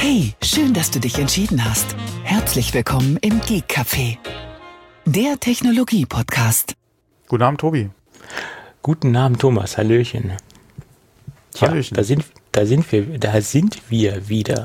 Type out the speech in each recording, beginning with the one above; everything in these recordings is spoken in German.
Hey, schön, dass du dich entschieden hast. Herzlich willkommen im Geek Café, der Technologie-Podcast. Guten Abend, Tobi. Guten Abend, Thomas. Hallöchen. Tja, Hallöchen. Da sind wir wieder.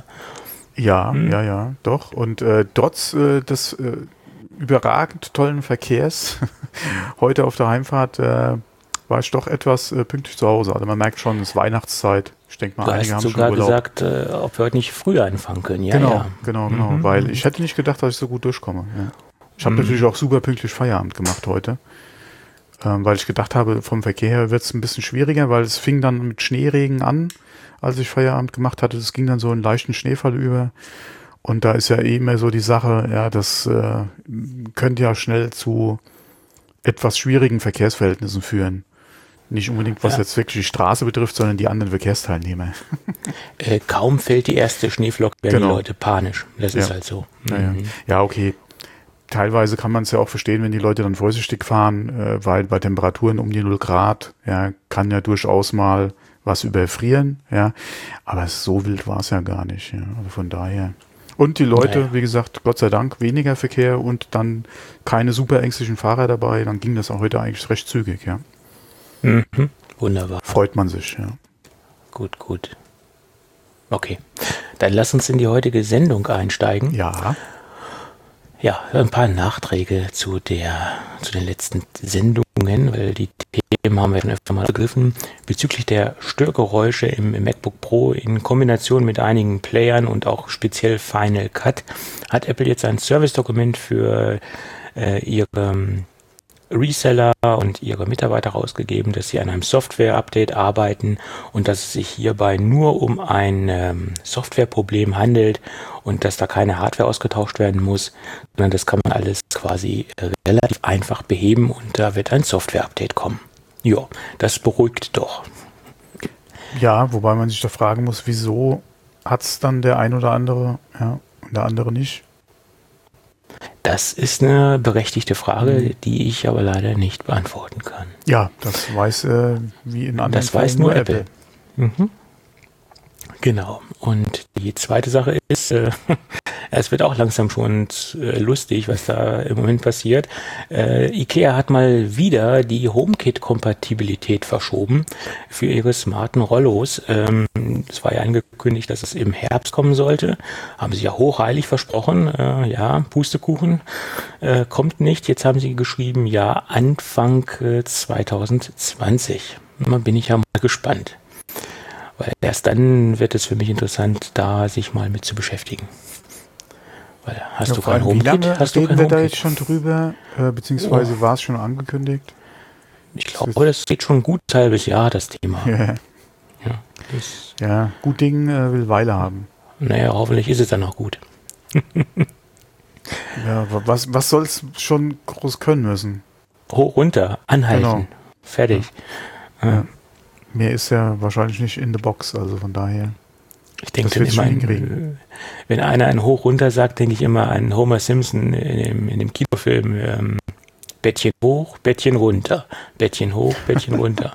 Ja, doch. Und trotz des überragend tollen Verkehrs heute auf der Heimfahrt war ich doch etwas pünktlich zu Hause. Also man merkt schon, es ist Weihnachtszeit. Ich denke mal, Du einige hast haben sogar schon Urlaub. gesagt, ob wir heute nicht früher anfangen können. Ja, Genau, ja. genau. Weil ich hätte nicht gedacht, dass ich so gut durchkomme. Ja. Ich habe natürlich auch super pünktlich Feierabend gemacht heute. Weil ich gedacht habe, vom Verkehr her wird es ein bisschen schwieriger, weil es fing dann mit Schneeregen an, als ich Feierabend gemacht hatte. Es ging dann so in leichten Schneefall über. Und da ist ja eh immer so die Sache, ja, das könnte ja schnell zu etwas schwierigen Verkehrsverhältnissen führen. Nicht unbedingt, was jetzt wirklich die Straße betrifft, sondern die anderen Verkehrsteilnehmer. Kaum fällt die erste Schneeflocke, werden Genau. die Leute panisch. Das ist halt so. Ja, okay. Teilweise kann man es ja auch verstehen, wenn die Leute dann vorsichtig fahren, weil bei Temperaturen um die 0 Grad, ja, kann ja durchaus mal was überfrieren, ja. Aber so wild war es ja gar nicht, ja. Also von daher. Und die Leute, wie gesagt, Gott sei Dank, weniger Verkehr und dann keine super ängstlichen Fahrer dabei, dann ging das auch heute eigentlich recht zügig, ja. Mhm. Wunderbar. Freut man sich, ja. Gut. Okay, dann lass uns in die heutige Sendung einsteigen. Ja. Ja, ein paar Nachträge zu den letzten Sendungen, weil die Themen haben wir schon öfter mal begriffen. Bezüglich der Störgeräusche im MacBook Pro in Kombination mit einigen Playern und auch speziell Final Cut hat Apple jetzt ein Service-Dokument für ihre Reseller und ihre Mitarbeiter rausgegeben, dass sie an einem Software-Update arbeiten und dass es sich hierbei nur um ein Softwareproblem handelt und dass da keine Hardware ausgetauscht werden muss, sondern das kann man alles quasi relativ einfach beheben und da wird ein Software-Update kommen. Ja, das beruhigt doch. Ja, wobei man sich da fragen muss, wieso hat es dann der ein oder andere, ja, und der andere nicht? Das ist eine berechtigte Frage, die ich aber leider nicht beantworten kann. Ja, das weiß wie in anderen Das weiß Fällen nur Apple. Mhm. Genau. Und die zweite Sache ist, es wird auch langsam schon lustig, was da im Moment passiert. IKEA hat mal wieder die HomeKit-Kompatibilität verschoben für ihre smarten Rollos. Es war ja angekündigt, dass es im Herbst kommen sollte. Haben sie ja hochheilig versprochen. Ja, Pustekuchen kommt nicht. Jetzt haben sie geschrieben, ja, Anfang 2020. Da bin ich ja mal gespannt. Weil erst dann wird es für mich interessant, da sich mal mit zu beschäftigen. Weil hast du kein HomeKit? Wie lange Hast du reden kein wir da HomeKit? jetzt schon drüber? Beziehungsweise war es schon angekündigt? Ich glaube, das geht schon ein gutes halbes Jahr, das Thema. Ja, Das, ja, gut Ding will Weile haben. naja, hoffentlich ist es dann auch gut. Ja, was soll es schon groß können müssen? Hoch, runter, anhalten, Genau. fertig. Ja. Mehr ist ja wahrscheinlich nicht in the box, also von daher. Ich denke Das dann wird's immer, schon hinkriegen. wenn einer ein Hoch runter sagt, denke ich immer an Homer Simpson in dem Kinofilm Bettchen hoch, Bettchen runter, Bettchen hoch, Bettchen runter.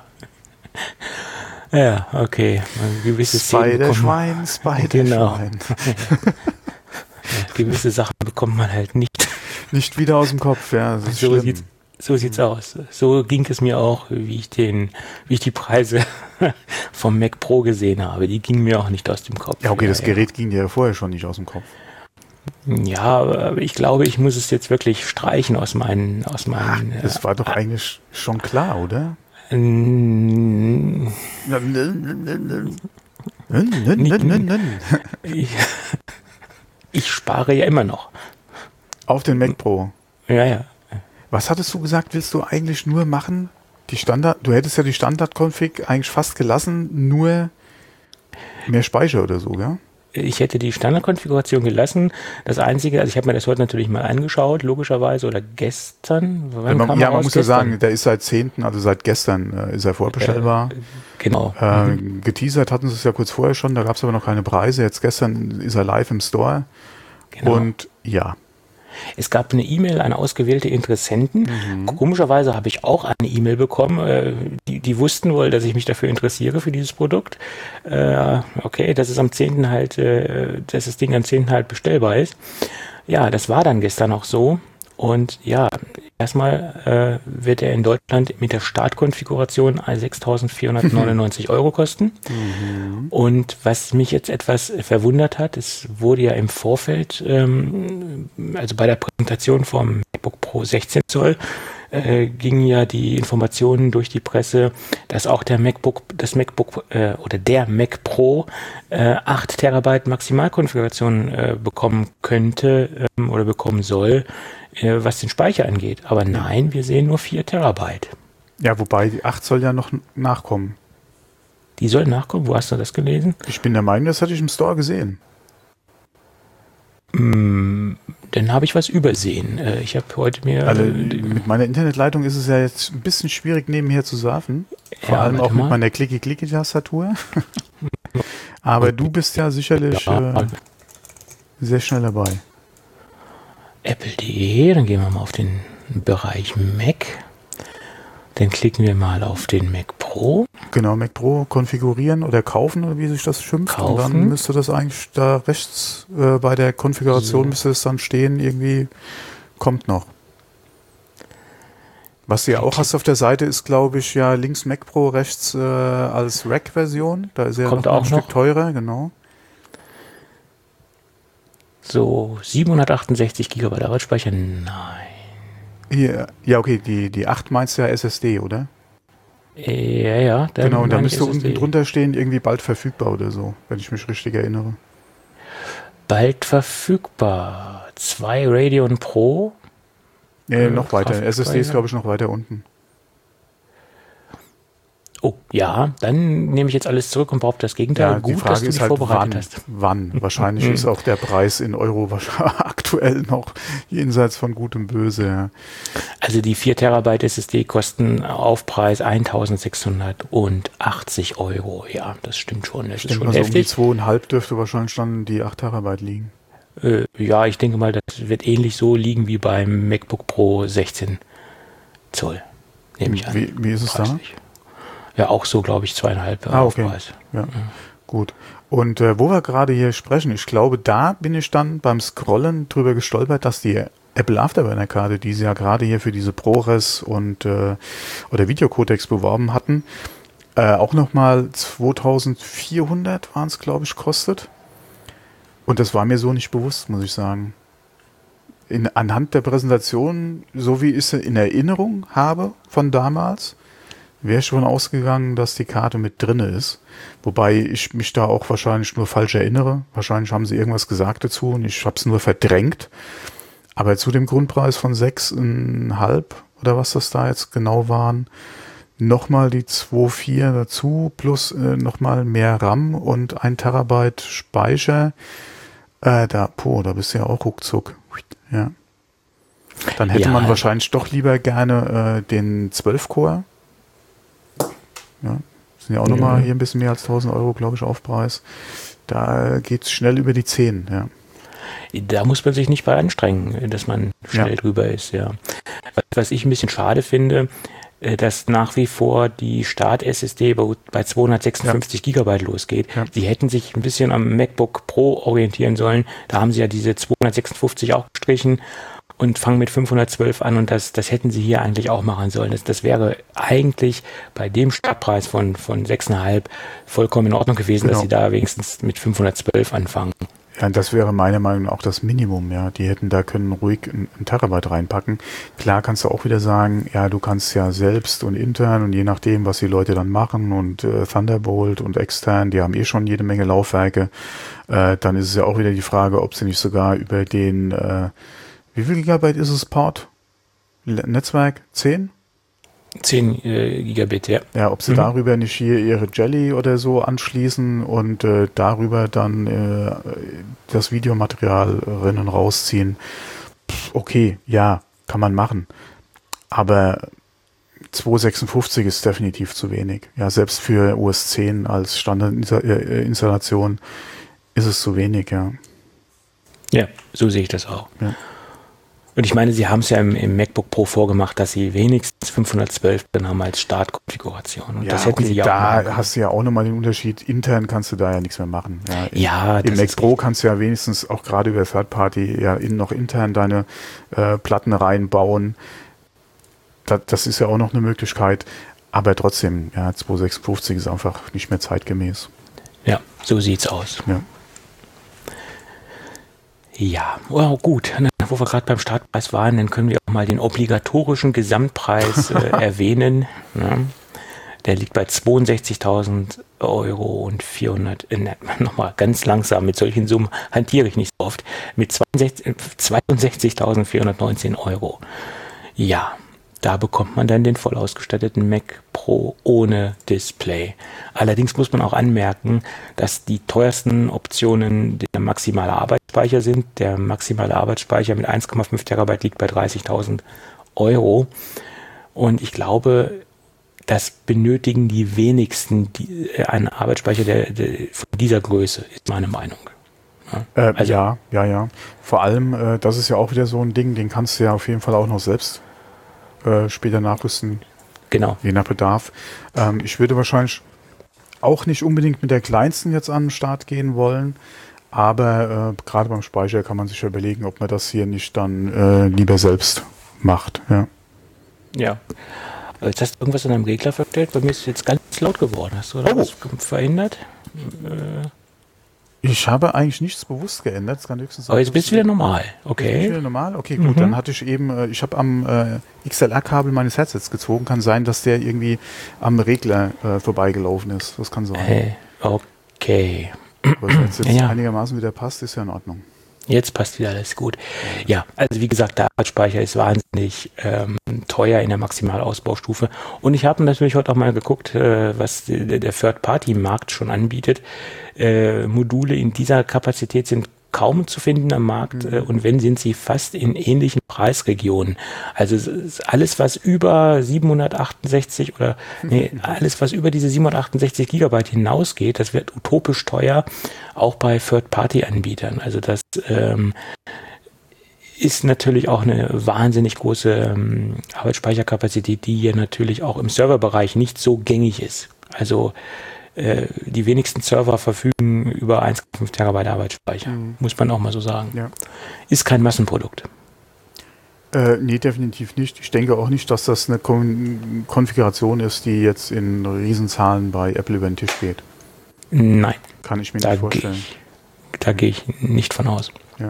Ja, okay. Gewisse Szenen bekommt Spider-Schwein. Genau. gewisse Sachen bekommt man halt nicht. Nicht wieder aus dem Kopf, ja, das ist schlimm. So sieht's aus. So ging es mir auch, wie ich die Preise vom Mac Pro gesehen habe. Die gingen mir auch nicht aus dem Kopf. Ja, okay, das Gerät ging dir ja vorher schon nicht aus dem Kopf. Ja, aber ich glaube, ich muss es jetzt wirklich streichen aus meinen. Das war doch eigentlich schon klar, oder? Ich spare ja immer noch. Auf den Mac Pro. Ja. Was hattest du gesagt, willst du eigentlich nur machen? Du hättest ja die Standard-Config eigentlich fast gelassen, nur mehr Speicher oder so, gell? Ich hätte die Standardkonfiguration gelassen. Das Einzige, also ich habe mir das heute natürlich mal angeschaut, logischerweise, oder gestern. Man muss ja sagen, der ist seit 10., also seit gestern ist er vorbestellbar. Genau. Geteasert hatten sie es ja kurz vorher schon, da gab es aber noch keine Preise. Jetzt gestern ist er live im Store. Genau. Und ja. Es gab eine E-Mail an ausgewählte Interessenten. Komischerweise habe ich auch eine E-Mail bekommen. Die wussten wohl, dass ich mich dafür interessiere, für dieses Produkt. Okay, dass es am 10. halt, dass das Ding am 10. halt bestellbar ist. Ja, das war dann gestern auch so. Und ja, erstmal wird er in Deutschland mit der Startkonfiguration 6.499 € kosten. Und was mich jetzt etwas verwundert hat, es wurde ja im Vorfeld, also bei der Präsentation vom MacBook Pro 16 Zoll, gingen ja die Informationen durch die Presse, dass auch der Mac Pro 8 Terabyte Maximalkonfiguration bekommen könnte oder bekommen soll, was den Speicher angeht. Aber nein, wir sehen nur 4 Terabyte. Ja, wobei die 8 soll ja noch nachkommen. Die soll nachkommen? Wo hast du das gelesen? Ich bin der Meinung, das hatte ich im Store gesehen. Dann habe ich was übersehen. Ich habe heute mir... Also mit meiner Internetleitung ist es ja jetzt ein bisschen schwierig, nebenher zu surfen. Vor allem auch mit meiner Klicki-Klicki-Tastatur. Aber du bist ja sicherlich sehr schnell dabei. Apple.de, dann gehen wir mal auf den Bereich Mac. Dann klicken wir mal auf den Mac Pro. Genau, Mac Pro konfigurieren oder kaufen, oder wie sich das schimpft. Kaufen. Und dann müsste das eigentlich da rechts bei der Konfiguration müsste es dann stehen, irgendwie kommt noch. Was du ja auch hast auf der Seite ist, glaube ich, ja links Mac Pro, rechts als Rack-Version. Da ist er Kommt noch auch ein Stück teurer, genau. So, 768 GB Arbeitsspeicher, nein. Hier, ja, okay, die 8 meinst du ja SSD, oder? Ja. Genau, und da meine ich müsste SSD. unten drunter stehen, irgendwie bald verfügbar oder so, wenn ich mich richtig erinnere. Bald verfügbar. 2 Radeon Pro. Nee, noch weiter. Grafikspeicher. SSD ist, glaube ich, noch weiter unten. Oh, ja, dann nehme ich jetzt alles zurück und behaupte das Gegenteil. Ja, die Gut, Frage dass du ist dich halt, vorbereitet hast. wann. Wahrscheinlich ist auch der Preis in Euro aktuell noch jenseits von Gut und Böse. Ja. Also die 4 Terabyte SSD kosten Aufpreis 1.680 €. Ja, das stimmt schon. Das ist schon Also heftig. um die 2,5 dürfte wahrscheinlich dann die 8 Terabyte liegen. Ja, ich denke mal, das wird ähnlich so liegen wie beim MacBook Pro 16 Zoll. Nehme ich an. Wie ist es Preislich. Ja, auch so, glaube ich, 2,5 okay. Aufpreis. Ja, gut. Und wo wir gerade hier sprechen, ich glaube, da bin ich dann beim Scrollen drüber gestolpert, dass die Apple Afterburner-Karte, die sie ja gerade hier für diese ProRes und oder Videocodecs beworben hatten, auch nochmal 2.400 waren es, glaube ich, kostet. Und das war mir so nicht bewusst, muss ich sagen. Anhand der Präsentation, so wie ich sie in Erinnerung habe von damals, wäre schon ausgegangen, dass die Karte mit drinne ist. Wobei ich mich da auch wahrscheinlich nur falsch erinnere. Wahrscheinlich haben sie irgendwas gesagt dazu und ich habe es nur verdrängt. Aber zu dem Grundpreis von 6,5 oder was das da jetzt genau waren, nochmal die 2,4 dazu, plus nochmal mehr RAM und 1 Terabyte Speicher. Da bist du ja auch ruckzuck. Ja. Dann hätte man wahrscheinlich doch lieber gerne den 12-Core. Ja, sind ja auch nochmal hier ein bisschen mehr als 1.000 €, glaube ich, Aufpreis. Da geht es schnell über die 10, ja. Da muss man sich nicht bei anstrengen, dass man schnell drüber ist, ja. Was ich ein bisschen schade finde, dass nach wie vor die Start-SSD bei 256 Gigabyte losgeht. Ja. Sie hätten sich ein bisschen am MacBook Pro orientieren sollen. Da haben sie ja diese 256 auch gestrichen und fangen mit 512 an und das hätten sie hier eigentlich auch machen sollen. Das wäre eigentlich bei dem Startpreis von 6,5 vollkommen in Ordnung gewesen, dass sie da wenigstens mit 512 anfangen. Ja, das wäre meiner Meinung nach auch das Minimum, ja. Die hätten da können ruhig ein Terabyte reinpacken. Klar kannst du auch wieder sagen, ja, du kannst ja selbst und intern und je nachdem, was die Leute dann machen und Thunderbolt und extern, die haben schon jede Menge Laufwerke. Dann ist es ja auch wieder die Frage, ob sie nicht sogar über den, wie viel Gigabyte ist es Port? Netzwerk? 10? 10 Gigabit, ja. Ja, ob sie darüber nicht hier ihre Jelly oder so anschließen und darüber dann das Videomaterial rein und rausziehen. Okay, ja, kann man machen. Aber 256 ist definitiv zu wenig. Ja, selbst für OS 10 als Standardinstallation ist es zu wenig, ja. Ja, so sehe ich das auch. Ja. Und ich meine, Sie haben es ja im MacBook Pro vorgemacht, dass Sie wenigstens 512 drin haben als Startkonfiguration. Und Ja, das hätten Sie ja auch machen. Da hast du ja auch nochmal den Unterschied. Intern kannst du da ja nichts mehr machen. Ja, Im Mac Pro kannst du ja wenigstens auch gerade über Third Party ja noch intern deine Platten reinbauen. Das ist ja auch noch eine Möglichkeit. Aber trotzdem, ja, 256 ist einfach nicht mehr zeitgemäß. Ja, so sieht's aus. Ja. Ja, oh, gut. Wo wir gerade beim Startpreis waren, dann können wir auch mal den obligatorischen Gesamtpreis erwähnen. Ja. Der liegt bei 62.000 Euro und 400, nochmal ganz langsam, mit solchen Summen hantiere ich nicht so oft, mit 62.419 Euro. Ja, da bekommt man dann den voll ausgestatteten Mac Pro ohne Display. Allerdings muss man auch anmerken, dass die teuersten Optionen der maximale Arbeitsspeicher sind. Der maximale Arbeitsspeicher mit 1,5 Terabyte liegt bei 30.000 Euro. Und ich glaube, das benötigen die wenigsten einen Arbeitsspeicher von dieser Größe, ist meine Meinung. Ja, ja. Vor allem, das ist ja auch wieder so ein Ding, den kannst du ja auf jeden Fall auch noch selbst später nachrüsten. Genau. Je nach Bedarf. Ich würde wahrscheinlich auch nicht unbedingt mit der kleinsten jetzt an den Start gehen wollen, aber gerade beim Speicher kann man sich ja überlegen, ob man das hier nicht dann lieber selbst macht. Ja. Ja. Jetzt hast du irgendwas an deinem Regler verstellt. Bei mir ist es jetzt ganz laut geworden. Hast du da was verhindert? Ich habe eigentlich nichts bewusst geändert. Das kann höchstens sein, aber jetzt bist du wieder normal. Okay. Wieder normal? Okay, gut. Dann hatte ich eben, ich habe am XLR-Kabel meines Headsets gezogen. Kann sein, dass der irgendwie am Regler vorbeigelaufen ist. Das kann sein. Okay. Aber wenn es jetzt einigermaßen wieder passt, ist ja in Ordnung. Jetzt passt wieder alles gut. Ja, also wie gesagt, der Arbeitsspeicher ist wahnsinnig teuer in der Maximalausbaustufe. Und ich habe natürlich heute auch mal geguckt, was der Third-Party-Markt schon anbietet. Module in dieser Kapazität sind kaum zu finden am Markt und wenn, sind sie fast in ähnlichen Preisregionen. Also alles, was über 768 alles, was über diese 768 Gigabyte hinausgeht, das wird utopisch teuer, auch bei Third-Party-Anbietern. Also das ist natürlich auch eine wahnsinnig große Arbeitsspeicherkapazität, die hier natürlich auch im Serverbereich nicht so gängig ist. Also die wenigsten Server verfügen über 1,5 Terabyte Arbeitsspeicher, muss man auch mal so sagen. Ja. Ist kein Massenprodukt. Nee, definitiv nicht. Ich denke auch nicht, dass das eine Konfiguration ist, die jetzt in Riesenzahlen bei Apple über den Tisch geht. Nein. Kann ich mir nicht vorstellen. Da gehe ich nicht von aus. Ja.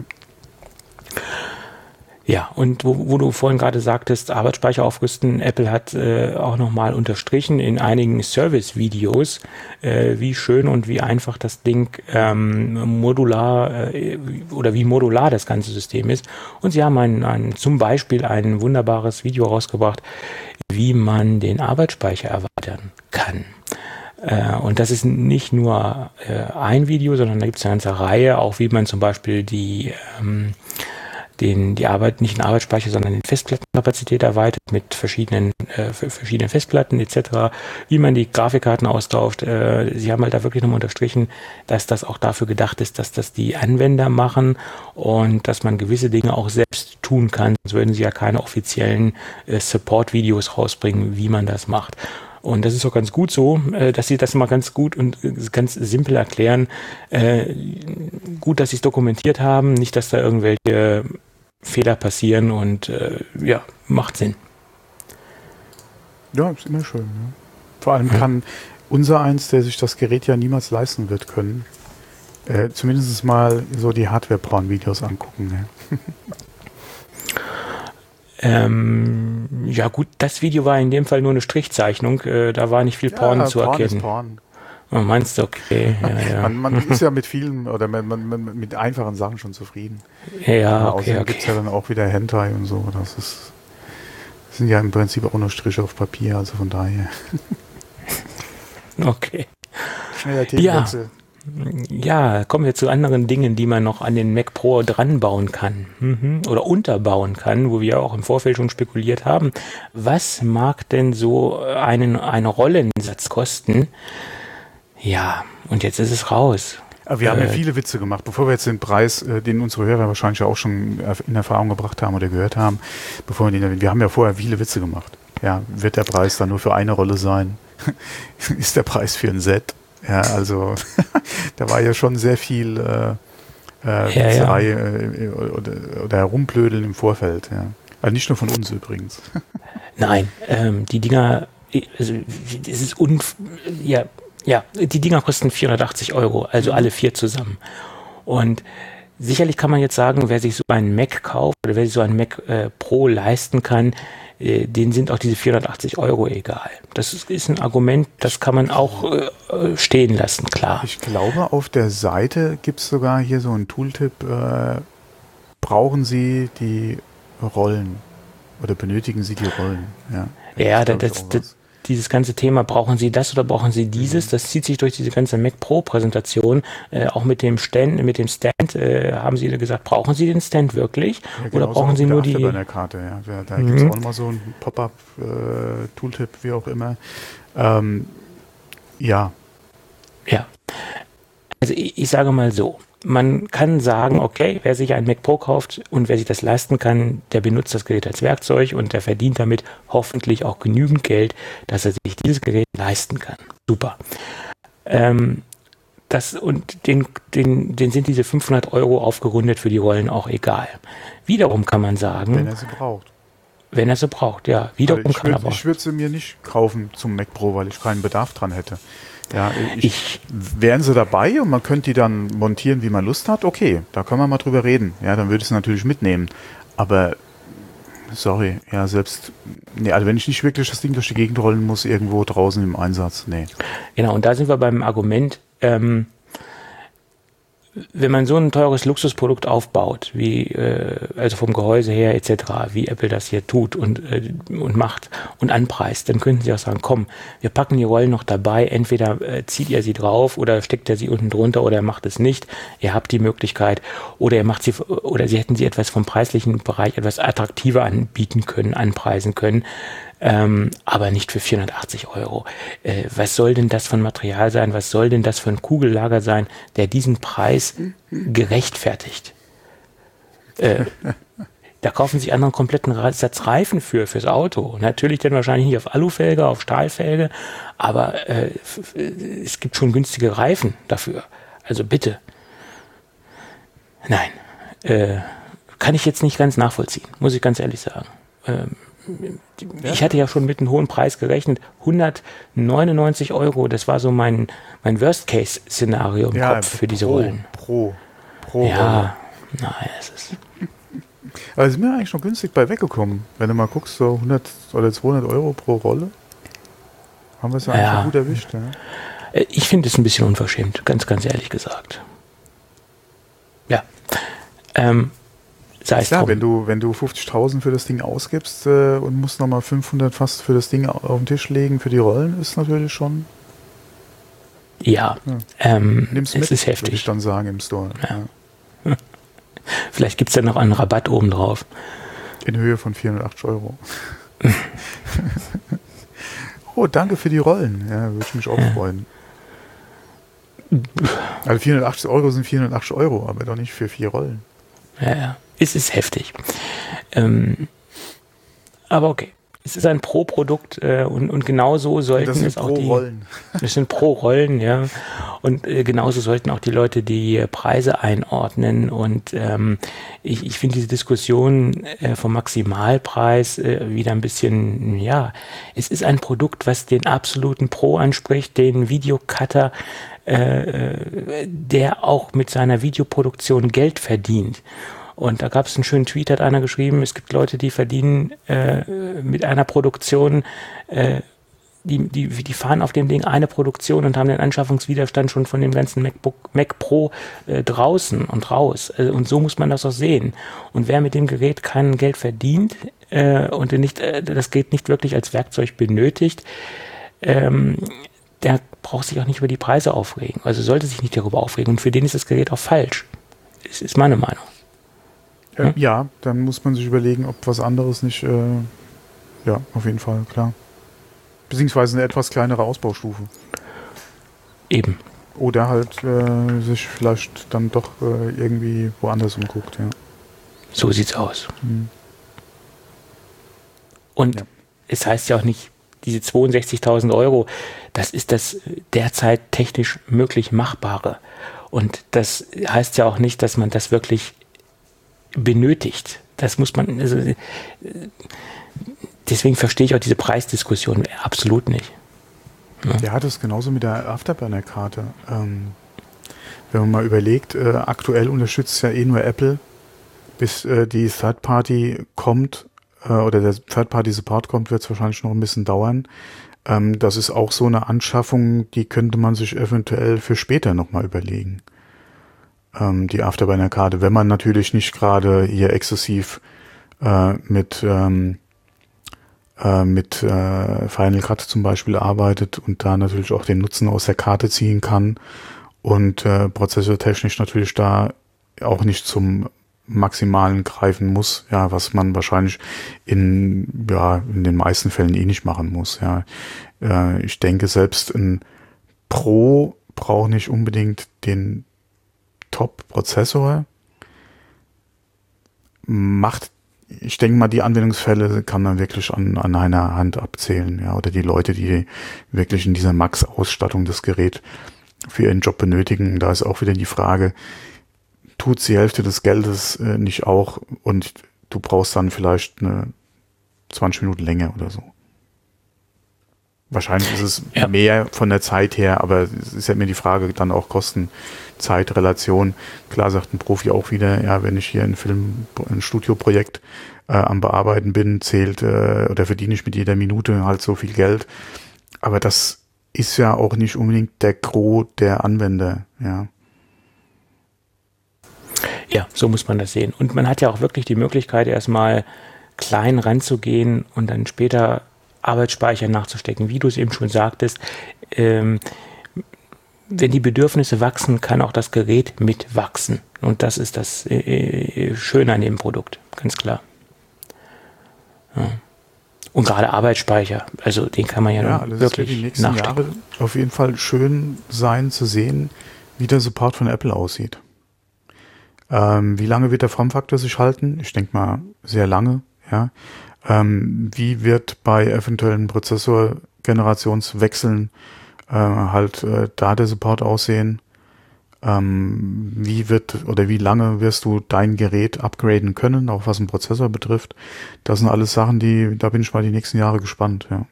Ja, und wo du vorhin gerade sagtest, Arbeitsspeicher aufrüsten, Apple hat auch nochmal unterstrichen in einigen Service-Videos, wie schön und wie einfach das Ding modular oder wie modular das ganze System ist. Und sie haben zum Beispiel ein wunderbares Video rausgebracht, wie man den Arbeitsspeicher erweitern kann. Und das ist nicht nur ein Video, sondern da gibt es eine ganze Reihe, auch wie man zum Beispiel die nicht den Arbeitsspeicher, sondern die Festplattenkapazität erweitert mit verschiedenen Festplatten etc., wie man die Grafikkarten austauscht. Sie haben halt da wirklich nochmal unterstrichen, dass das auch dafür gedacht ist, dass das die Anwender machen und dass man gewisse Dinge auch selbst tun kann. Sonst würden sie ja keine offiziellen Support-Videos rausbringen, wie man das macht. Und das ist auch ganz gut so, dass sie das mal ganz gut und ganz simpel erklären. Gut, dass sie es dokumentiert haben, nicht, dass da irgendwelche Fehler passieren und macht Sinn. Ja, ist immer schön. Ne? Vor allem kann unser eins, der sich das Gerät ja niemals leisten wird können, zumindest mal so die Hardware-Porn-Videos angucken. Ne? Ja gut, das Video war in dem Fall nur eine Strichzeichnung, da war nicht viel Porn zu erkennen. Ist Porn. Meinst du, okay. Ja. Man ist ja mit vielen oder man mit einfachen Sachen schon zufrieden. Ja, okay. Außerdem gibt es ja dann auch wieder Hentai und so. Das sind ja im Prinzip auch nur Striche auf Papier, also von daher. Okay. Schneller Themenwechsel. Ja, kommen wir zu anderen Dingen, die man noch an den Mac Pro dran bauen kann oder unterbauen kann, wo wir auch im Vorfeld schon spekuliert haben. Was mag denn so einen Rollensatz kosten? Ja, und jetzt ist es raus. Aber wir haben ja viele Witze gemacht, bevor wir jetzt den Preis, den unsere Hörer wahrscheinlich auch schon in Erfahrung gebracht haben oder gehört haben, wir haben ja vorher viele Witze gemacht. Ja, wird der Preis dann nur für eine Rolle sein? Ist der Preis für ein Set? Ja, also da war ja schon sehr viel Witzerei oder Herumblödeln im Vorfeld. Ja. Also nicht nur von uns übrigens. Nein, die Dinger, also es ist die Dinger kosten 480 €, also alle 4 zusammen. Und sicherlich kann man jetzt sagen, wer sich so einen Mac kauft oder wer sich so einen Mac Pro leisten kann, denen sind auch diese 480 € egal. Das ist ein Argument, das kann man auch stehen lassen, klar. Ich glaube, auf der Seite gibt es sogar hier so einen Tooltip, brauchen Sie die Rollen oder benötigen Sie die Rollen? Ja, dieses ganze Thema, brauchen Sie das oder brauchen Sie dieses, das zieht sich durch diese ganze Mac Pro Präsentation, auch mit dem Stand, haben Sie gesagt, brauchen Sie den Stand wirklich? Ja, oder brauchen Sie nur die Karte? Ja. Da gibt es auch nochmal so ein Pop-up Tooltip, wie auch immer. Ja. Also ich sage mal so, man kann sagen, okay, wer sich einen Mac Pro kauft und wer sich das leisten kann, der benutzt das Gerät als Werkzeug und der verdient damit hoffentlich auch genügend Geld, dass er sich dieses Gerät leisten kann. Super. Den sind diese 500 € aufgerundet für die Rollen auch egal. Wiederum kann man sagen, wenn er sie braucht. Wenn er sie braucht, ja. Wiederum ich würde sie mir nicht kaufen zum Mac Pro, weil ich keinen Bedarf dran hätte. Ja, wären sie dabei und man könnte die dann montieren, wie man Lust hat, okay, da können wir mal drüber reden. Ja, dann würde ich es natürlich mitnehmen. Aber, sorry, ja, also wenn ich nicht wirklich das Ding durch die Gegend rollen muss, irgendwo draußen im Einsatz, nee. Genau, und da sind wir beim Argument, wenn man so ein teures Luxusprodukt aufbaut, wie also vom Gehäuse her etc., wie Apple das hier tut und macht und anpreist, dann könnten sie auch sagen, komm, wir packen die Rollen noch dabei, entweder zieht ihr sie drauf oder steckt ihr sie unten drunter oder macht es nicht. Ihr habt die Möglichkeit oder sie hätten sie etwas vom preislichen Bereich etwas attraktiver anbieten können, anpreisen können. Aber nicht für 480 €. Was soll denn das für ein Material sein? Was soll denn das für ein Kugellager sein, der diesen Preis gerechtfertigt? Da kaufen sich anderen kompletten Satz Reifen fürs Auto. Natürlich dann wahrscheinlich nicht auf Alufelge, auf Stahlfelge, aber es gibt schon günstige Reifen dafür. Also bitte. Nein, kann ich jetzt nicht ganz nachvollziehen, muss ich ganz ehrlich sagen. Ich hatte ja schon mit einem hohen Preis gerechnet, 199 €, das war so mein Worst-Case-Szenario im Kopf für diese Rollen. Pro ja, nein, es ist... Aber sind wir eigentlich noch günstig bei weggekommen. Wenn du mal guckst, so 100 oder 200 € pro Rolle, haben wir es ja eigentlich schon gut erwischt. Ja? Ich finde es ein bisschen unverschämt, ganz, ganz ehrlich gesagt. Ja, klar, wenn du 50.000 für das Ding ausgibst und musst nochmal 500 fast für das Ding auf den Tisch legen, für die Rollen, ist natürlich schon... Nimm's mit, ist heftig, würde ich dann sagen, im Store. Ja. Vielleicht gibt es ja noch einen Rabatt obendrauf. In Höhe von 480 €. Oh, danke für die Rollen. Ja, würde ich mich auch freuen. Also 480 € sind 480 €, aber doch nicht für 4 Rollen. Ja. Es ist heftig. Aber okay. Es ist ein Pro-Produkt und genauso sollten es auch die... Rollen. Das sind Pro-Rollen, ja. Und genauso sollten auch die Leute die Preise einordnen. Und ich finde diese Diskussion vom Maximalpreis wieder ein bisschen, es ist ein Produkt, was den absoluten Pro anspricht, den Videocutter, der auch mit seiner Videoproduktion Geld verdient. Und da gab es einen schönen Tweet, hat einer geschrieben, es gibt Leute, die verdienen mit einer Produktion, die fahren auf dem Ding eine Produktion und haben den Anschaffungswiderstand schon von dem ganzen Mac Pro draußen und raus. Und so muss man das auch sehen. Und wer mit dem Gerät kein Geld verdient und das Gerät nicht wirklich als Werkzeug benötigt, der braucht sich auch nicht über die Preise aufregen. Also sollte sich nicht darüber aufregen. Und für den ist das Gerät auch falsch. Das ist meine Meinung. Ja, dann muss man sich überlegen, ob was anderes nicht, auf jeden Fall, klar. Beziehungsweise eine etwas kleinere Ausbaustufe. Eben. Oder halt sich vielleicht dann doch irgendwie woanders umguckt, ja. So sieht's aus. Und es heißt ja auch nicht, diese 62.000 Euro, das ist das derzeit technisch möglich Machbare. Und das heißt ja auch nicht, dass man das wirklich benötigt. Das muss man, also, deswegen verstehe ich auch diese Preisdiskussion absolut nicht. Ja, das ist genauso mit der Afterburner-Karte. Wenn man mal überlegt, aktuell unterstützt ja eh nur Apple, bis die Third-Party kommt oder der Third-Party-Support kommt, wird es wahrscheinlich noch ein bisschen dauern. Das ist auch so eine Anschaffung, die könnte man sich eventuell für später nochmal überlegen. Die Afterburner-Karte, wenn man natürlich nicht gerade hier exzessiv mit Final Cut zum Beispiel arbeitet und da natürlich auch den Nutzen aus der Karte ziehen kann und prozessortechnisch natürlich da auch nicht zum Maximalen greifen muss, ja, was man wahrscheinlich in den meisten Fällen eh nicht machen muss, ja. Ich denke, selbst ein Pro braucht nicht unbedingt den Top-Prozessor. Ich denke mal, die Anwendungsfälle kann man wirklich an einer Hand abzählen, ja, oder die Leute, die wirklich in dieser Max-Ausstattung das Gerät für ihren Job benötigen. Da ist auch wieder die Frage, tut die Hälfte des Geldes nicht auch und du brauchst dann vielleicht eine 20 Minuten länger oder so. Wahrscheinlich ist es mehr von der Zeit her, aber es ist ja immer die Frage dann auch Kosten-Zeit-Relation. Klar sagt ein Profi auch wieder, ja, wenn ich hier ein Studioprojekt am Bearbeiten bin, zählt oder verdiene ich mit jeder Minute halt so viel Geld. Aber das ist ja auch nicht unbedingt der Gros der Anwender, ja. Ja, so muss man das sehen. Und man hat ja auch wirklich die Möglichkeit, erstmal klein ranzugehen und dann später Arbeitsspeicher nachzustecken. Wie du es eben schon sagtest, wenn die Bedürfnisse wachsen, kann auch das Gerät mitwachsen. Und das ist das Schöne an dem Produkt, ganz klar. Ja. Und gerade Arbeitsspeicher, also den kann man ja also wirklich die nächsten nachstecken. Jahre auf jeden Fall schön sein zu sehen, wie der Support von Apple aussieht. Wie lange wird der Formfaktor sich halten? Ich denke mal sehr lange, ja. Wie wird bei eventuellen Prozessorgenerationswechseln da der Support aussehen? Wie lange wirst du dein Gerät upgraden können, auch was den Prozessor betrifft? Das sind alles Sachen, da bin ich mal die nächsten Jahre gespannt, ja.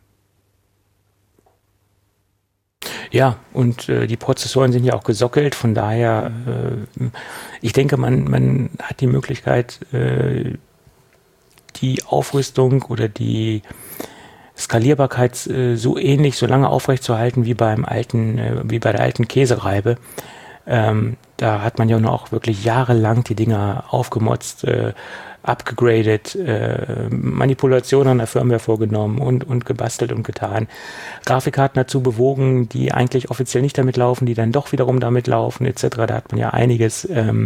Ja, und die Prozessoren sind ja auch gesockelt, von daher, ich denke, man hat die Möglichkeit, die Aufrüstung oder die Skalierbarkeit so lange aufrechtzuerhalten wie bei der alten Käsereibe. Da hat man ja auch wirklich jahrelang die Dinger aufgemotzt, abgegradet, Manipulationen an der Firmware vorgenommen und gebastelt und getan. Grafikkarten dazu bewogen, die eigentlich offiziell nicht damit laufen, die dann doch wiederum damit laufen, etc. Da hat man ja einiges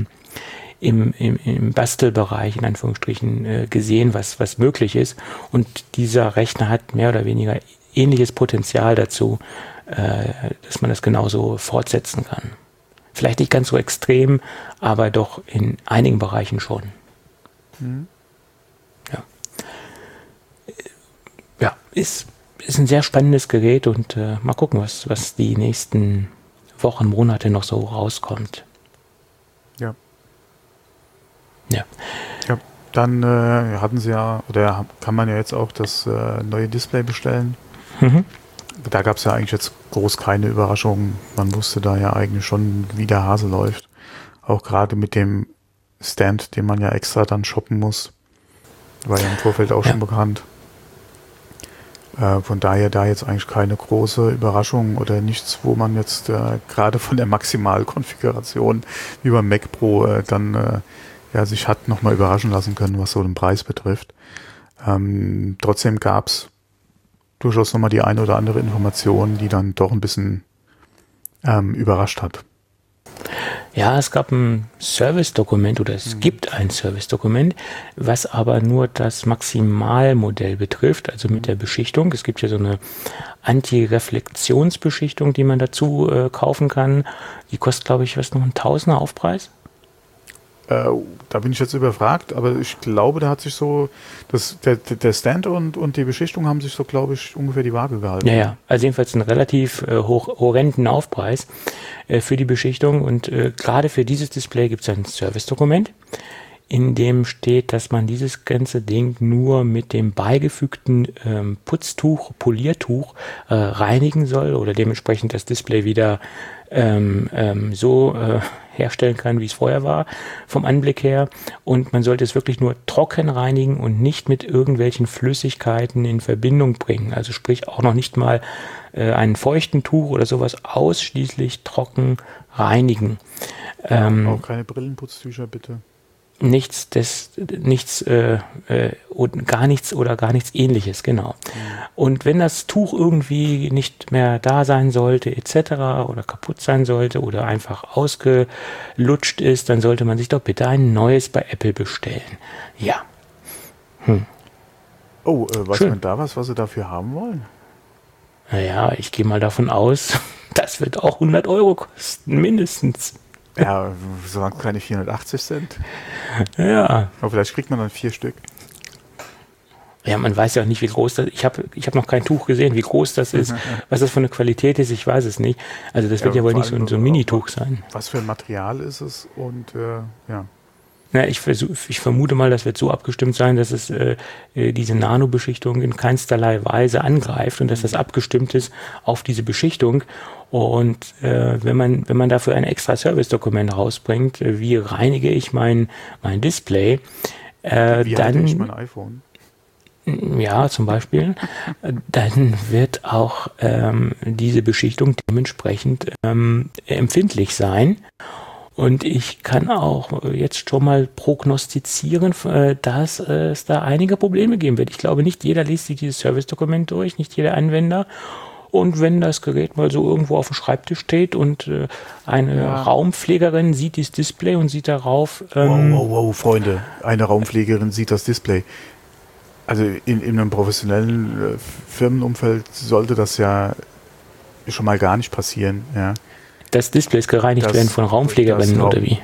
im Bastelbereich, in Anführungsstrichen, gesehen, was möglich ist. Und dieser Rechner hat mehr oder weniger ähnliches Potenzial dazu, dass man das genauso fortsetzen kann. Vielleicht nicht ganz so extrem, aber doch in einigen Bereichen schon. Ja, ist ein sehr spannendes Gerät und mal gucken, was die nächsten Wochen, Monate noch so rauskommt. Ja. Dann hatten sie ja, oder kann man ja jetzt auch das neue Display bestellen. Da gab es ja eigentlich jetzt groß keine Überraschungen. Man wusste da ja eigentlich schon, wie der Hase läuft. Auch gerade mit dem Stand, den man ja extra dann shoppen muss. War ja im Vorfeld auch schon bekannt. Von daher da jetzt eigentlich keine große Überraschung oder nichts, wo man jetzt gerade von der Maximalkonfiguration wie beim Mac Pro sich hat nochmal überraschen lassen können, was so den Preis betrifft. Trotzdem gab es durchaus nochmal die eine oder andere Information, die dann doch ein bisschen überrascht hat. Ja, es gab ein Service-Dokument oder es gibt ein Service-Dokument, was aber nur das Maximalmodell betrifft, also mit der Beschichtung. Es gibt ja so eine Anti-Reflexionsbeschichtung, die man dazu kaufen kann. Die kostet, glaube ich, noch ein Tausender Aufpreis. Da bin ich jetzt überfragt, aber ich glaube, da hat sich so, der Stand und die Beschichtung haben sich so, glaube ich, ungefähr die Waage gehalten. Ja, also jedenfalls einen relativ horrenden Aufpreis für die Beschichtung und gerade für dieses Display gibt es ein Service-Dokument, in dem steht, dass man dieses ganze Ding nur mit dem beigefügten Putztuch, Poliertuch reinigen soll oder dementsprechend das Display wieder so herstellen kann, wie es vorher war, vom Anblick her. Und man sollte es wirklich nur trocken reinigen und nicht mit irgendwelchen Flüssigkeiten in Verbindung bringen. Also sprich auch noch nicht mal einen feuchten Tuch oder sowas, ausschließlich trocken reinigen. Auch keine Brillenputztücher, bitte. Gar nichts Ähnliches, genau. Und wenn das Tuch irgendwie nicht mehr da sein sollte, etc. oder kaputt sein sollte oder einfach ausgelutscht ist, dann sollte man sich doch bitte ein neues bei Apple bestellen. Ja. Oh, weiß man da was sie dafür haben wollen? Naja, ich gehe mal davon aus, das wird auch 100 Euro kosten, mindestens. Ja, solange keine 480 sind. Ja. Aber vielleicht kriegt man dann 4 Stück. Ja, man weiß ja auch nicht, wie groß das ist. Ich hab noch kein Tuch gesehen, wie groß das ist, was das für eine Qualität ist, ich weiß es nicht. Also das wird ja wohl nicht so ein Minituch sein. Was für ein Material ist es und ja. Na, ich vermute mal, das wird so abgestimmt sein, dass es diese Nanobeschichtung in keinsterlei Weise angreift und dass das abgestimmt ist auf diese Beschichtung. Und wenn man dafür ein extra Service-Dokument rausbringt, wie reinige ich mein Display, wie dann ich mein iPhone. Ja, zum Beispiel, dann wird auch diese Beschichtung dementsprechend empfindlich sein. Und ich kann auch jetzt schon mal prognostizieren, dass es da einige Probleme geben wird. Ich glaube, nicht jeder liest sich dieses Service-Dokument durch, nicht jeder Anwender. Und wenn das Gerät mal so irgendwo auf dem Schreibtisch steht und eine Raumpflegerin sieht dieses Display und sieht darauf... Wow, Freunde, eine Raumpflegerin sieht das Display. Also in einem professionellen Firmenumfeld sollte das ja schon mal gar nicht passieren, ja. Dass Displays gereinigt werden von Raumpflegerinnen oder wie?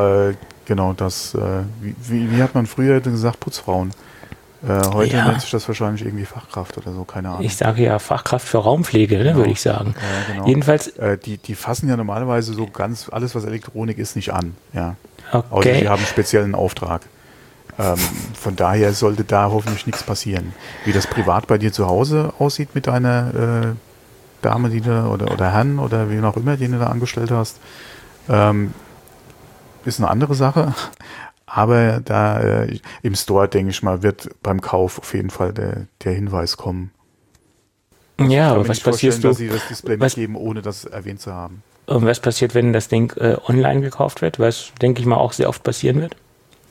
Wie hat man früher gesagt, Putzfrauen. Heute nennt sich das wahrscheinlich irgendwie Fachkraft oder so, keine Ahnung. Ich sage ja Fachkraft für Raumpflege, ne, würde ich sagen. Ja, genau. Jedenfalls. Die fassen ja normalerweise so ganz alles, was Elektronik ist, nicht an. Ja. Okay. Außer sie haben einen speziellen Auftrag. Von daher sollte da hoffentlich nichts passieren. Wie das privat bei dir zu Hause aussieht mit deiner Dame, die du, oder Herrn oder wie auch immer, den du da angestellt hast, ist eine andere Sache. Aber da im Store, denke ich mal, wird beim Kauf auf jeden Fall der Hinweis kommen. Ja, aber was passiert, dass sie das Display mitgeben, ohne das erwähnt zu haben? Und was passiert, wenn das Ding online gekauft wird? Was, denke ich mal, auch sehr oft passieren wird?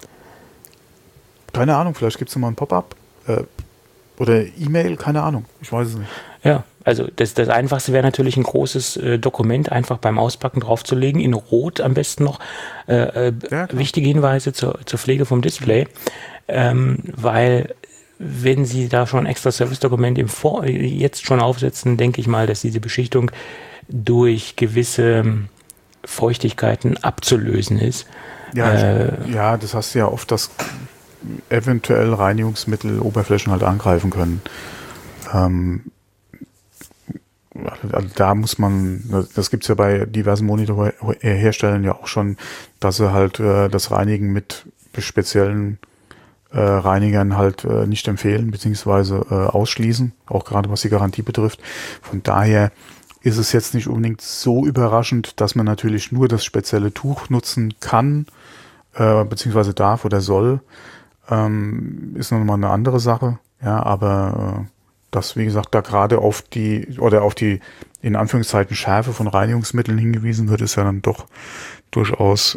Keine Ahnung, vielleicht gibt es mal ein Pop-up oder E-Mail, keine Ahnung, ich weiß es nicht. Ja, also das Einfachste wäre natürlich ein großes Dokument einfach beim Auspacken draufzulegen, in Rot am besten noch, wichtige Hinweise zur Pflege vom Display, weil wenn Sie da schon ein extra Service-Dokument jetzt schon aufsetzen, denke ich mal, dass diese Beschichtung durch gewisse Feuchtigkeiten abzulösen ist. Ja, das hast du ja oft, dass eventuell Reinigungsmittel Oberflächen halt angreifen können. Also da muss man, das gibt es ja bei diversen Monitorherstellern ja auch schon, dass sie halt das Reinigen mit speziellen Reinigern halt nicht empfehlen, beziehungsweise ausschließen, auch gerade was die Garantie betrifft. Von daher ist es jetzt nicht unbedingt so überraschend, dass man natürlich nur das spezielle Tuch nutzen kann, beziehungsweise darf oder soll. Ist nochmal eine andere Sache, ja, aber das, wie gesagt, da gerade auf die in Anführungszeichen Schärfe von Reinigungsmitteln hingewiesen wird, ist ja dann doch durchaus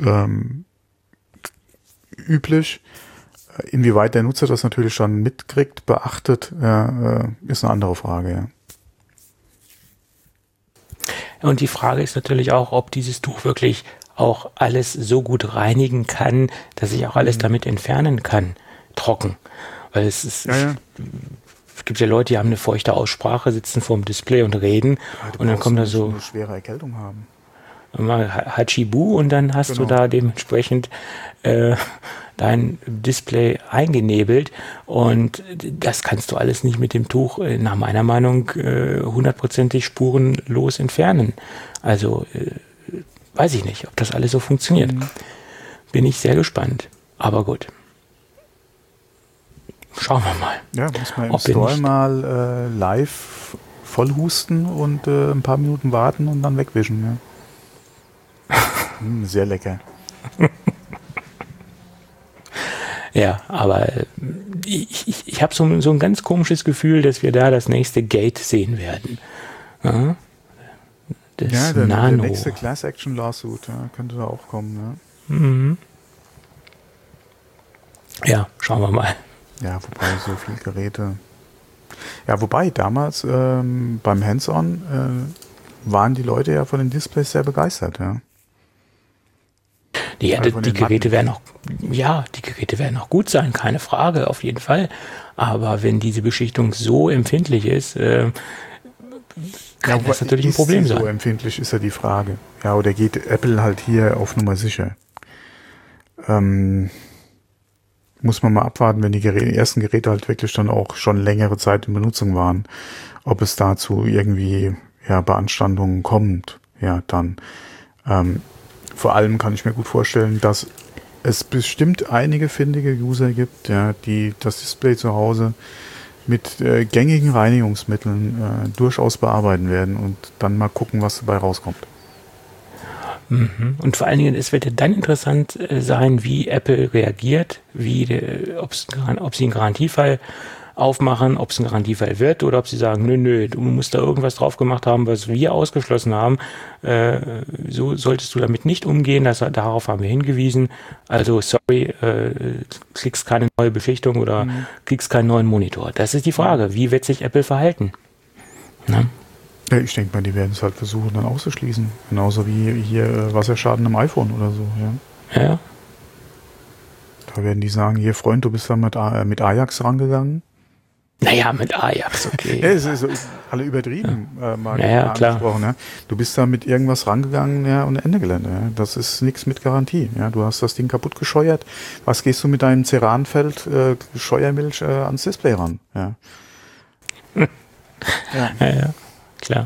üblich. Inwieweit der Nutzer das natürlich dann mitkriegt, beachtet, ist eine andere Frage, ja. Und die Frage ist natürlich auch, ob dieses Tuch wirklich auch alles so gut reinigen kann, dass ich auch alles damit entfernen kann, trocken. Weil es ist, es gibt ja Leute, die haben eine feuchte Aussprache, sitzen vorm Display und reden und dann kommt da so eine schwere Erkältung haben. Mal Hachibu und dann hast du da dementsprechend dein Display eingenebelt und das kannst du alles nicht mit dem Tuch nach meiner Meinung 100%ig spurenlos entfernen. Also weiß ich nicht, ob das alles so funktioniert. Bin ich sehr gespannt. Aber gut. Schauen wir mal. Ja, muss man im Store mal live vollhusten und ein paar Minuten warten und dann wegwischen. Ja. Sehr lecker. Ja, aber ich habe so ein ganz komisches Gefühl, dass wir da das nächste Gate sehen werden. Ja, der nächste Class Action Lawsuit könnte da auch kommen. Ja, schauen wir mal. Ja, wobei so viele Geräte. Ja, wobei damals beim Hands-On waren die Leute ja von den Displays sehr begeistert. Ja. Die Geräte werden auch gut sein, keine Frage, auf jeden Fall. Aber wenn diese Beschichtung so empfindlich ist, kann das natürlich ein Problem sein. So empfindlich ist ja die Frage. Ja, oder geht Apple halt hier auf Nummer sicher? Muss man mal abwarten, wenn die ersten Geräte halt wirklich dann auch schon längere Zeit in Benutzung waren, ob es dazu irgendwie Beanstandungen kommt. Ja, dann. Vor allem kann ich mir gut vorstellen, dass es bestimmt einige findige User gibt, die das Display zu Hause mit gängigen Reinigungsmitteln durchaus bearbeiten werden und dann mal gucken, was dabei rauskommt. Und vor allen Dingen, es wird ja dann interessant sein, wie Apple reagiert, ob sie einen Garantiefall aufmachen, ob es ein Garantiefall wird oder ob sie sagen, nö, du musst da irgendwas drauf gemacht haben, was wir ausgeschlossen haben. So solltest du damit nicht umgehen, darauf haben wir hingewiesen. Also sorry, kriegst keine neue Beschichtung oder kriegst keinen neuen Monitor. Das ist die Frage, wie wird sich Apple verhalten? Na? Ja, ich denke mal, die werden es halt versuchen dann auszuschließen. Genauso wie hier Wasserschaden im iPhone oder so. Ja. Da werden die sagen, hier Freund, du bist da mit Ajax rangegangen. Naja, mit Ajax, okay. Ja, es ist alle übertrieben, mal klar. Ja. Du bist da mit irgendwas rangegangen und Ende Gelände. Ja. Das ist nichts mit Garantie. Ja. Du hast das Ding kaputt gescheuert. Was gehst du mit deinem Ceranfeld Scheuermilch ans Display ran? Ja. Ja, klar.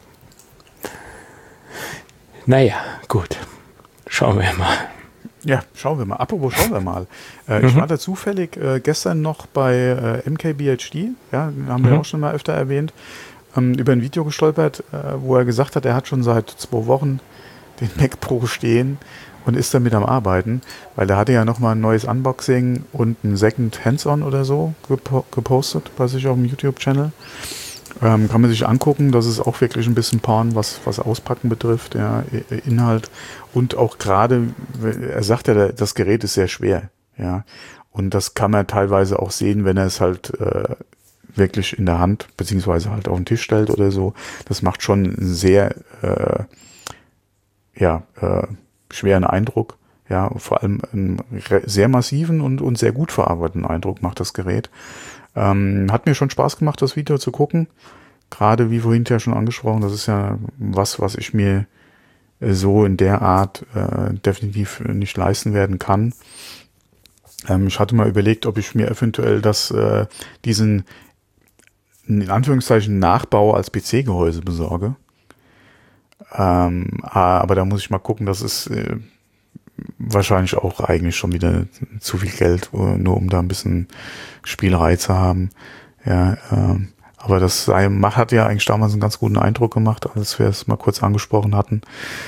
Naja, gut. Schauen wir mal. Ja, schauen wir mal. Apropos, schauen wir mal. Ich war da zufällig gestern noch bei MKBHD, haben wir auch schon mal öfter erwähnt, über ein Video gestolpert, wo er gesagt hat, er hat schon seit 2 Wochen den Mac Pro stehen und ist damit am Arbeiten, weil er hatte ja nochmal ein neues Unboxing und ein Second Hands-On oder so gepostet bei sich auf dem YouTube-Channel. Kann man sich angucken, das ist auch wirklich ein bisschen Porn, was Auspacken betrifft, Inhalt und auch gerade, er sagt ja, das Gerät ist sehr schwer, und das kann man teilweise auch sehen, wenn er es halt wirklich in der Hand beziehungsweise halt auf den Tisch stellt oder so. Das macht schon einen sehr schweren Eindruck, vor allem einen sehr massiven und sehr gut verarbeiteten Eindruck macht das Gerät. Hat mir schon Spaß gemacht, das Video zu gucken. Gerade wie vorhin ja schon angesprochen, das ist ja was ich mir so in der Art definitiv nicht leisten werden kann. Ich hatte mal überlegt, ob ich mir eventuell diesen in Anführungszeichen Nachbau als PC-Gehäuse besorge. Aber da muss ich mal gucken, das ist wahrscheinlich auch eigentlich schon wieder zu viel Geld, nur um da ein bisschen Spielerei zu haben. Aber das hat ja eigentlich damals einen ganz guten Eindruck gemacht, als wir es mal kurz angesprochen hatten.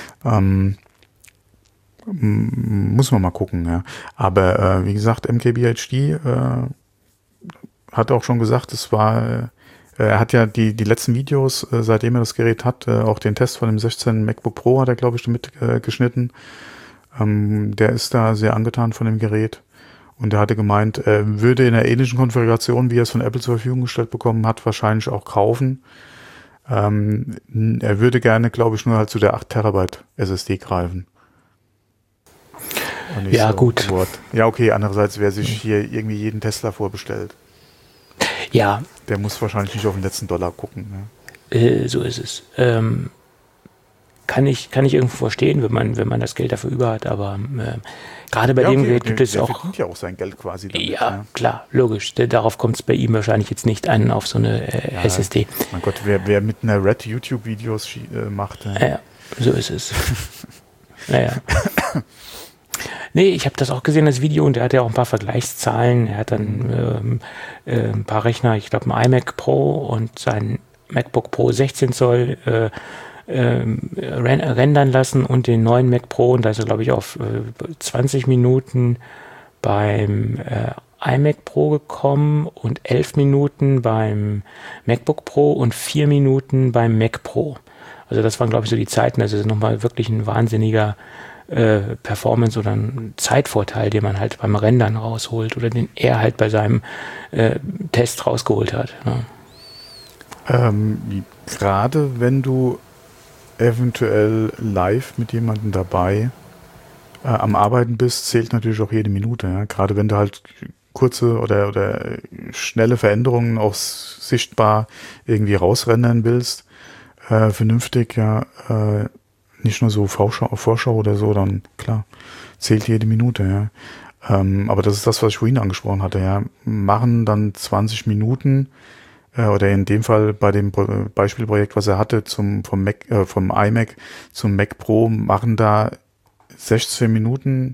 Muss man mal gucken, Aber wie gesagt, MKBHD hat auch schon gesagt, er hat ja die letzten Videos, seitdem er das Gerät hat, auch den Test von dem 16 MacBook Pro hat er, glaube ich, mitgeschnitten. Der ist da sehr angetan von dem Gerät und er hatte gemeint, er würde in einer ähnlichen Konfiguration, wie er es von Apple zur Verfügung gestellt bekommen hat, wahrscheinlich auch kaufen. Er würde gerne, glaube ich, nur halt zu der 8 Terabyte SSD greifen. Ja, gut. Ja, okay, andererseits, wer sich hier irgendwie jeden Tesla vorbestellt, ja, der muss wahrscheinlich nicht auf den letzten Dollar gucken. Ne? So ist es. Kann ich irgendwo verstehen, wenn man das Geld dafür über hat, aber gerade bei dem Gerät gibt es der auch. verdient ja auch sein Geld quasi damit. Ja, klar, logisch. Darauf kommt es bei ihm wahrscheinlich jetzt nicht an, auf so eine SSD. Mein Gott, wer mit einer Red YouTube-Videos macht. Ja, so ist es. Naja. Nee, ich habe das auch gesehen, das Video, und der hat ja auch ein paar Vergleichszahlen. Er hat dann ein paar Rechner, ich glaube ein iMac Pro und sein MacBook Pro 16 Zoll rendern lassen und den neuen Mac Pro, und da ist er, glaube ich, auf 20 Minuten beim iMac Pro gekommen und 11 Minuten beim MacBook Pro und 4 Minuten beim Mac Pro. Also das waren, glaube ich, so die Zeiten. Also das ist nochmal wirklich ein wahnsinniger Performance oder ein Zeitvorteil, den man halt beim Rendern rausholt oder den er halt bei seinem Test rausgeholt hat. Ne? Gerade wenn du eventuell live mit jemandem dabei am Arbeiten bist, zählt natürlich auch jede Minute. Ja? Gerade wenn du halt kurze oder schnelle Veränderungen auch sichtbar irgendwie rausrendern willst, vernünftig, ja, nicht nur so Vorschau oder so, dann klar, zählt jede Minute, ja. Aber das ist das, was ich vorhin angesprochen hatte, ja. Machen dann 20 Minuten, oder in dem Fall bei dem Beispielprojekt, was er hatte, vom iMac zum Mac Pro, machen da 16 Minuten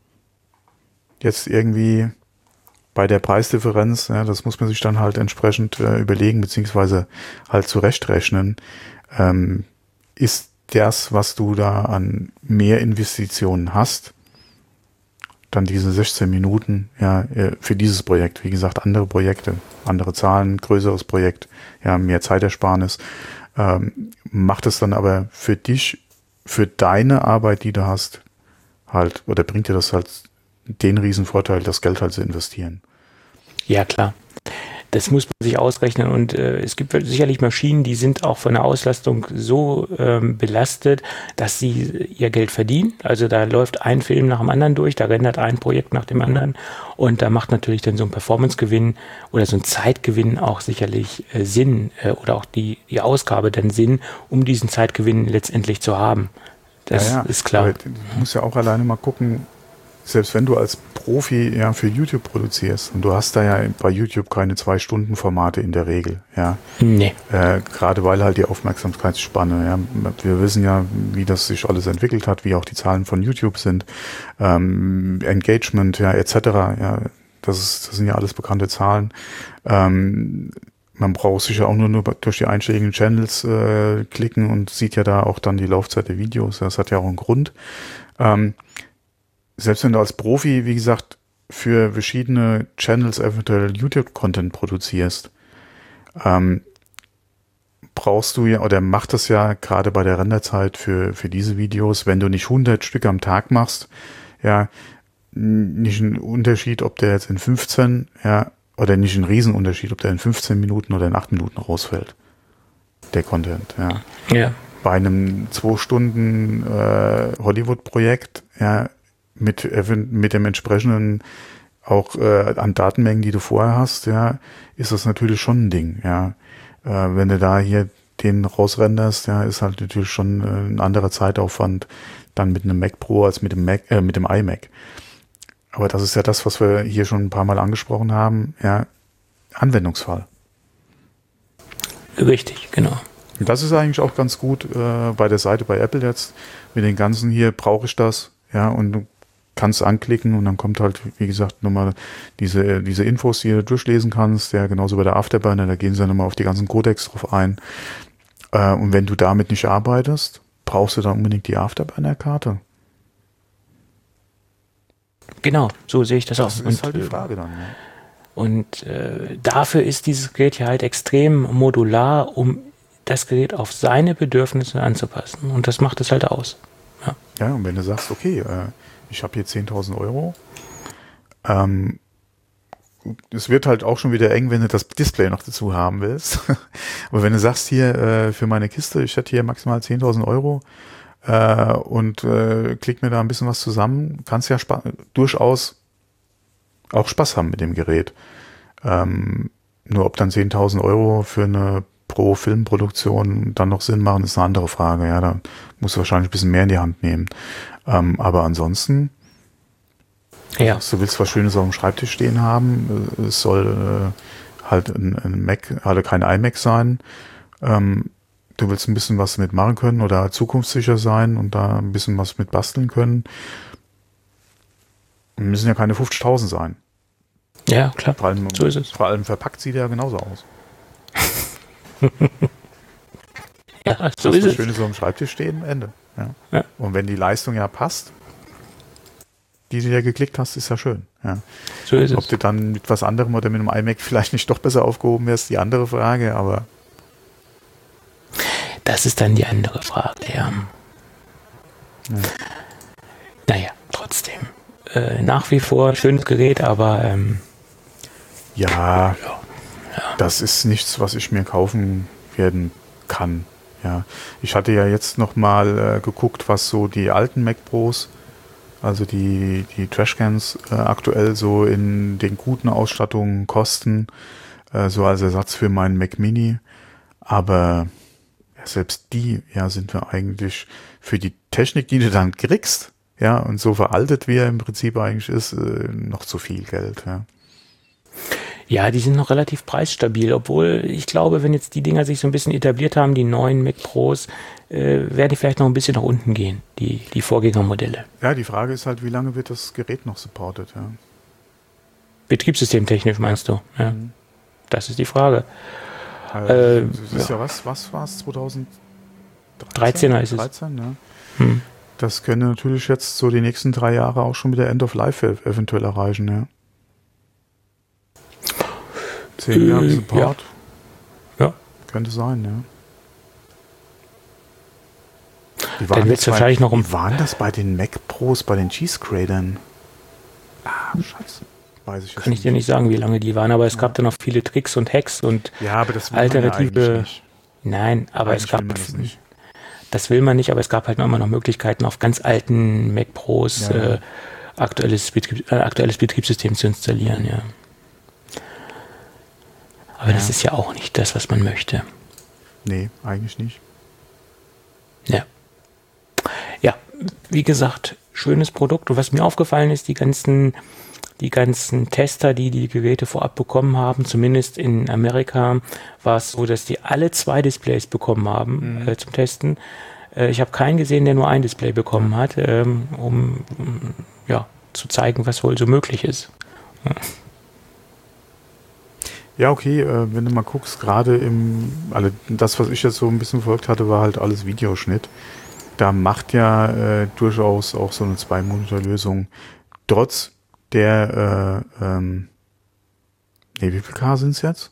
jetzt irgendwie bei der Preisdifferenz, ja, das muss man sich dann halt entsprechend überlegen, beziehungsweise halt zurechtrechnen, ist das, was du da an Mehrinvestitionen hast, dann diese 16 Minuten, ja, für dieses Projekt. Wie gesagt, andere Projekte, andere Zahlen, größeres Projekt, ja, mehr Zeitersparnis. Macht es dann aber für dich, für deine Arbeit, die du hast, halt, oder bringt dir das halt den Riesenvorteil, das Geld halt zu investieren? Ja, klar. Das muss man sich ausrechnen, und es gibt sicherlich Maschinen, die sind auch von der Auslastung so belastet, dass sie ihr Geld verdienen. Also da läuft ein Film nach dem anderen durch, da rendert ein Projekt nach dem anderen, und da macht natürlich dann so ein Performance-Gewinn oder so ein Zeitgewinn auch sicherlich Sinn, oder auch die Ausgabe dann Sinn, um diesen Zeitgewinn letztendlich zu haben. Das ist klar. Aber du musst ja auch alleine mal gucken, selbst wenn du als Profi ja für YouTube produzierst, und du hast da ja bei YouTube keine 2-Stunden-Formate in der Regel, ja. Nee. Gerade weil halt die Aufmerksamkeitsspanne, ja. Wir wissen ja, wie das sich alles entwickelt hat, wie auch die Zahlen von YouTube sind, Engagement, ja, etc. Ja, das sind ja alles bekannte Zahlen. Man braucht sich ja auch nur durch die einschlägigen Channels klicken und sieht ja da auch dann die Laufzeit der Videos. Das hat ja auch einen Grund. Selbst wenn du als Profi, wie gesagt, für verschiedene Channels eventuell YouTube-Content produzierst, brauchst du ja, oder macht das ja gerade bei der Renderzeit für diese Videos, wenn du nicht 100 Stück am Tag machst, ja, nicht ein Unterschied, ob der jetzt in 15, ja, oder nicht ein Riesenunterschied, ob der in 15 Minuten oder in 8 Minuten rausfällt, der Content, ja. Ja. Bei einem 2 Stunden Hollywood-Projekt, ja, mit dem entsprechenden auch an Datenmengen, die du vorher hast, ja, ist das natürlich schon ein Ding, ja. Wenn du da hier den rausrenderst, ja, ist halt natürlich schon ein anderer Zeitaufwand dann mit einem Mac Pro als mit dem iMac. Aber das ist ja das, was wir hier schon ein paar Mal angesprochen haben, ja, Anwendungsfall. Richtig, genau. Und das ist eigentlich auch ganz gut bei der Seite bei Apple jetzt, mit den ganzen hier, brauche ich das, ja, und du kannst anklicken und dann kommt halt, wie gesagt, nochmal diese Infos, die du durchlesen kannst, ja, genauso bei der Afterburner, da gehen sie dann nochmal auf die ganzen Codecs drauf ein. Und wenn du damit nicht arbeitest, brauchst du dann unbedingt die Afterburner-Karte. Genau, so sehe ich das auch. Das ist halt die Frage dann, ja. Und dafür ist dieses Gerät ja halt extrem modular, um das Gerät auf seine Bedürfnisse anzupassen. Und das macht es halt aus. Ja, und wenn du sagst, okay, ich habe hier 10.000 Euro, es wird halt auch schon wieder eng, wenn du das Display noch dazu haben willst. Aber wenn du sagst hier, für meine Kiste, ich hätte hier maximal 10.000 Euro, und klick mir da ein bisschen was zusammen, kannst ja durchaus auch Spaß haben mit dem Gerät. Nur ob dann 10.000 Euro für eine Pro-Filmproduktion dann noch Sinn machen, ist eine andere Frage. Ja, da musst du wahrscheinlich ein bisschen mehr in die Hand nehmen. Aber ansonsten, Ja. du willst was Schönes auf dem Schreibtisch stehen haben, es soll halt ein Mac, halt kein iMac sein. Du willst ein bisschen was mit machen können oder zukunftssicher sein und da ein bisschen was mit basteln können. Müssen ja keine 50.000 sein. Ja, klar. So ist es. Vor allem verpackt sieht er ja genauso aus. Ja, so das ist es. Schönes so am Schreibtisch stehen, Ende. Ja. Ja. Und wenn die Leistung ja passt, die du ja geklickt hast, ist ja schön. Ja. So ist Ob es. du dann mit was anderem oder mit einem iMac vielleicht nicht doch besser aufgehoben wärst, die andere Frage, aber Das ist dann die andere Frage, ja. Naja, trotzdem. Nach wie vor ein schönes Gerät, aber ja, das ist nichts, was ich mir kaufen werden kann. Ja, ich hatte ja jetzt noch mal geguckt, was so die alten Mac Pros, also die Trashcans aktuell so in den guten Ausstattungen kosten, so als Ersatz für meinen Mac Mini. Aber ja, selbst die sind wir eigentlich für die Technik, die du dann kriegst, ja, und so veraltet wie er im Prinzip eigentlich ist, noch zu viel Geld. Ja. ja, die sind noch relativ preisstabil, obwohl ich glaube, wenn jetzt die Dinger sich so ein bisschen etabliert haben, die neuen Mac Pros, werden die vielleicht noch ein bisschen nach unten gehen, die Vorgängermodelle. Ja, die Frage ist halt, wie lange wird das Gerät noch supportet? Ja. Betriebssystemtechnisch meinst du? Ja. Das ist die Frage. Das ist ja was war es? 2013? 13er ist es. 13, ja. Das könnte natürlich jetzt so die nächsten 3 Jahre auch schon wieder End of Life eventuell erreichen, ja. 10 Jahre Support. Ja. Könnte sein, ja. Dann wird es wahrscheinlich noch Wie waren das bei den Mac Pros, bei den Cheese-Gradern? Schatz. Weiß ich jetzt Kann ich dir nicht sagen, wie lange die waren, aber es gab dann noch viele Tricks und Hacks und Ja, aber das will alternative. man ja eigentlich nicht. Nein, aber Eigentlich es gab. will man das nicht. Das will man nicht, aber es gab halt noch immer noch Möglichkeiten, auf ganz alten Mac Pros Ja. aktuelles Betriebssystem zu installieren, ja. Aber das ist ja auch nicht das, was man möchte. Nee, eigentlich nicht. Ja. Ja, wie gesagt, schönes Produkt. Und was mir aufgefallen ist, die ganzen Tester, die Geräte vorab bekommen haben, zumindest in Amerika, war es so, dass die alle 2 Displays bekommen haben zum Testen. Ich habe keinen gesehen, der nur ein Display bekommen hat, um zu zeigen, was wohl so möglich ist. Ja, okay, wenn du mal guckst, gerade das, was ich jetzt so ein bisschen verfolgt hatte, war halt alles Videoschnitt. Da macht ja durchaus auch so eine 2-Monitor-Lösung trotz der, wie viel K sind es jetzt?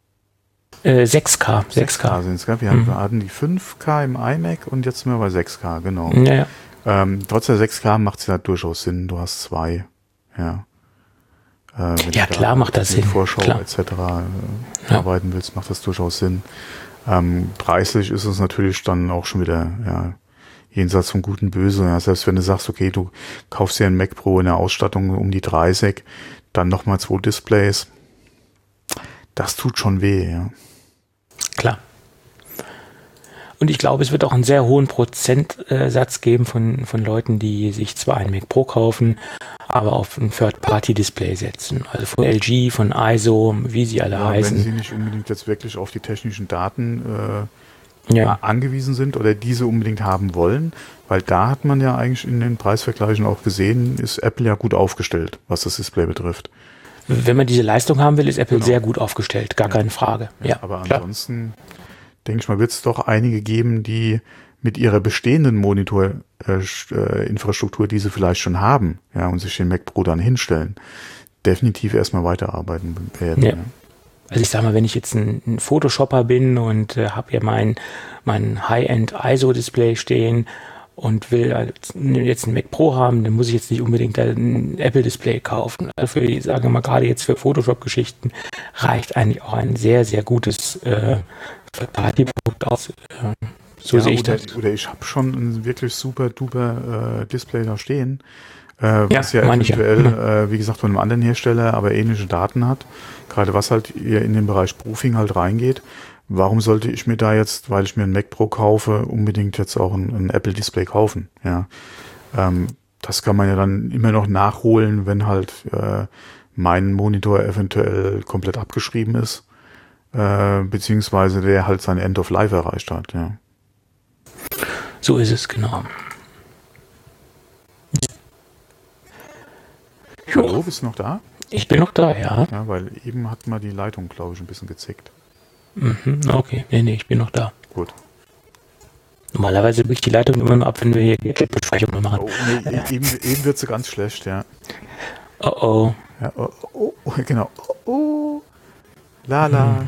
6K. 6K sind es, gell? Wir hatten die 5K im iMac und jetzt sind wir bei 6K, genau. Ja. Trotz der 6K macht es halt durchaus Sinn, du hast 2, ja. Wenn Ja, du klar macht das mit Sinn. Vorschau Klar. etc. Arbeiten willst, macht das durchaus Sinn. Preislich ist es natürlich dann auch schon wieder jenseits von Gut und Böse. Ja, selbst wenn du sagst, okay, du kaufst dir ein Mac Pro in der Ausstattung um die 30, dann nochmal 2 Displays. Das tut schon weh, ja. Klar. Und ich glaube, es wird auch einen sehr hohen Prozentsatz geben von Leuten, die sich zwar ein Mac Pro kaufen, aber auf ein Third-Party-Display setzen. Also von LG, von ISO, wie sie alle heißen. Wenn sie nicht unbedingt jetzt wirklich auf die technischen Daten Ja. angewiesen sind oder diese unbedingt haben wollen, weil da hat man ja eigentlich in den Preisvergleichen auch gesehen, ist Apple ja gut aufgestellt, was das Display betrifft. Wenn man diese Leistung haben will, ist Apple Genau. sehr gut aufgestellt, gar keine Frage. Ja, aber klar. ansonsten denke ich mal, wird es doch einige geben, die mit ihrer bestehenden Monitor-Infrastruktur, die sie vielleicht schon haben, ja, und sich den Mac Pro dann hinstellen, definitiv erstmal weiterarbeiten werden. Ja. Ja. Also ich sag mal, wenn ich jetzt ein Photoshopper bin und habe hier mein High-End ISO-Display stehen und will jetzt ein Mac Pro haben, dann muss ich jetzt nicht unbedingt ein Apple-Display kaufen. Also ich sage mal, gerade jetzt für Photoshop-Geschichten reicht eigentlich auch ein sehr, sehr gutes Party-Produkt aus. So sehe ich das. Oder ich habe schon ein wirklich super duper Display da stehen, Ja, was ja meine ich ja. eventuell, wie gesagt, von einem anderen Hersteller, aber ähnliche Daten hat. Gerade was halt eher in den Bereich Proofing halt reingeht. Warum sollte ich mir da jetzt, weil ich mir ein Mac Pro kaufe, unbedingt jetzt auch ein Apple Display kaufen? Ja, das kann man ja dann immer noch nachholen, wenn halt mein Monitor eventuell komplett abgeschrieben ist, beziehungsweise der halt sein End of Life erreicht hat. Ja. So ist es, genau. Hallo, bist du noch da? Ich bin noch da, ja. Ja, weil eben hat mal die Leitung, glaube ich, ein bisschen gezickt. Mhm, okay, nee, ich bin noch da. Gut. Normalerweise bricht die Leitung immer nur ab, wenn wir hier Besprechungen machen. Oh, nee, eben wird sie ganz schlecht, ja. Oh oh. Ja, genau. Oh. Lala.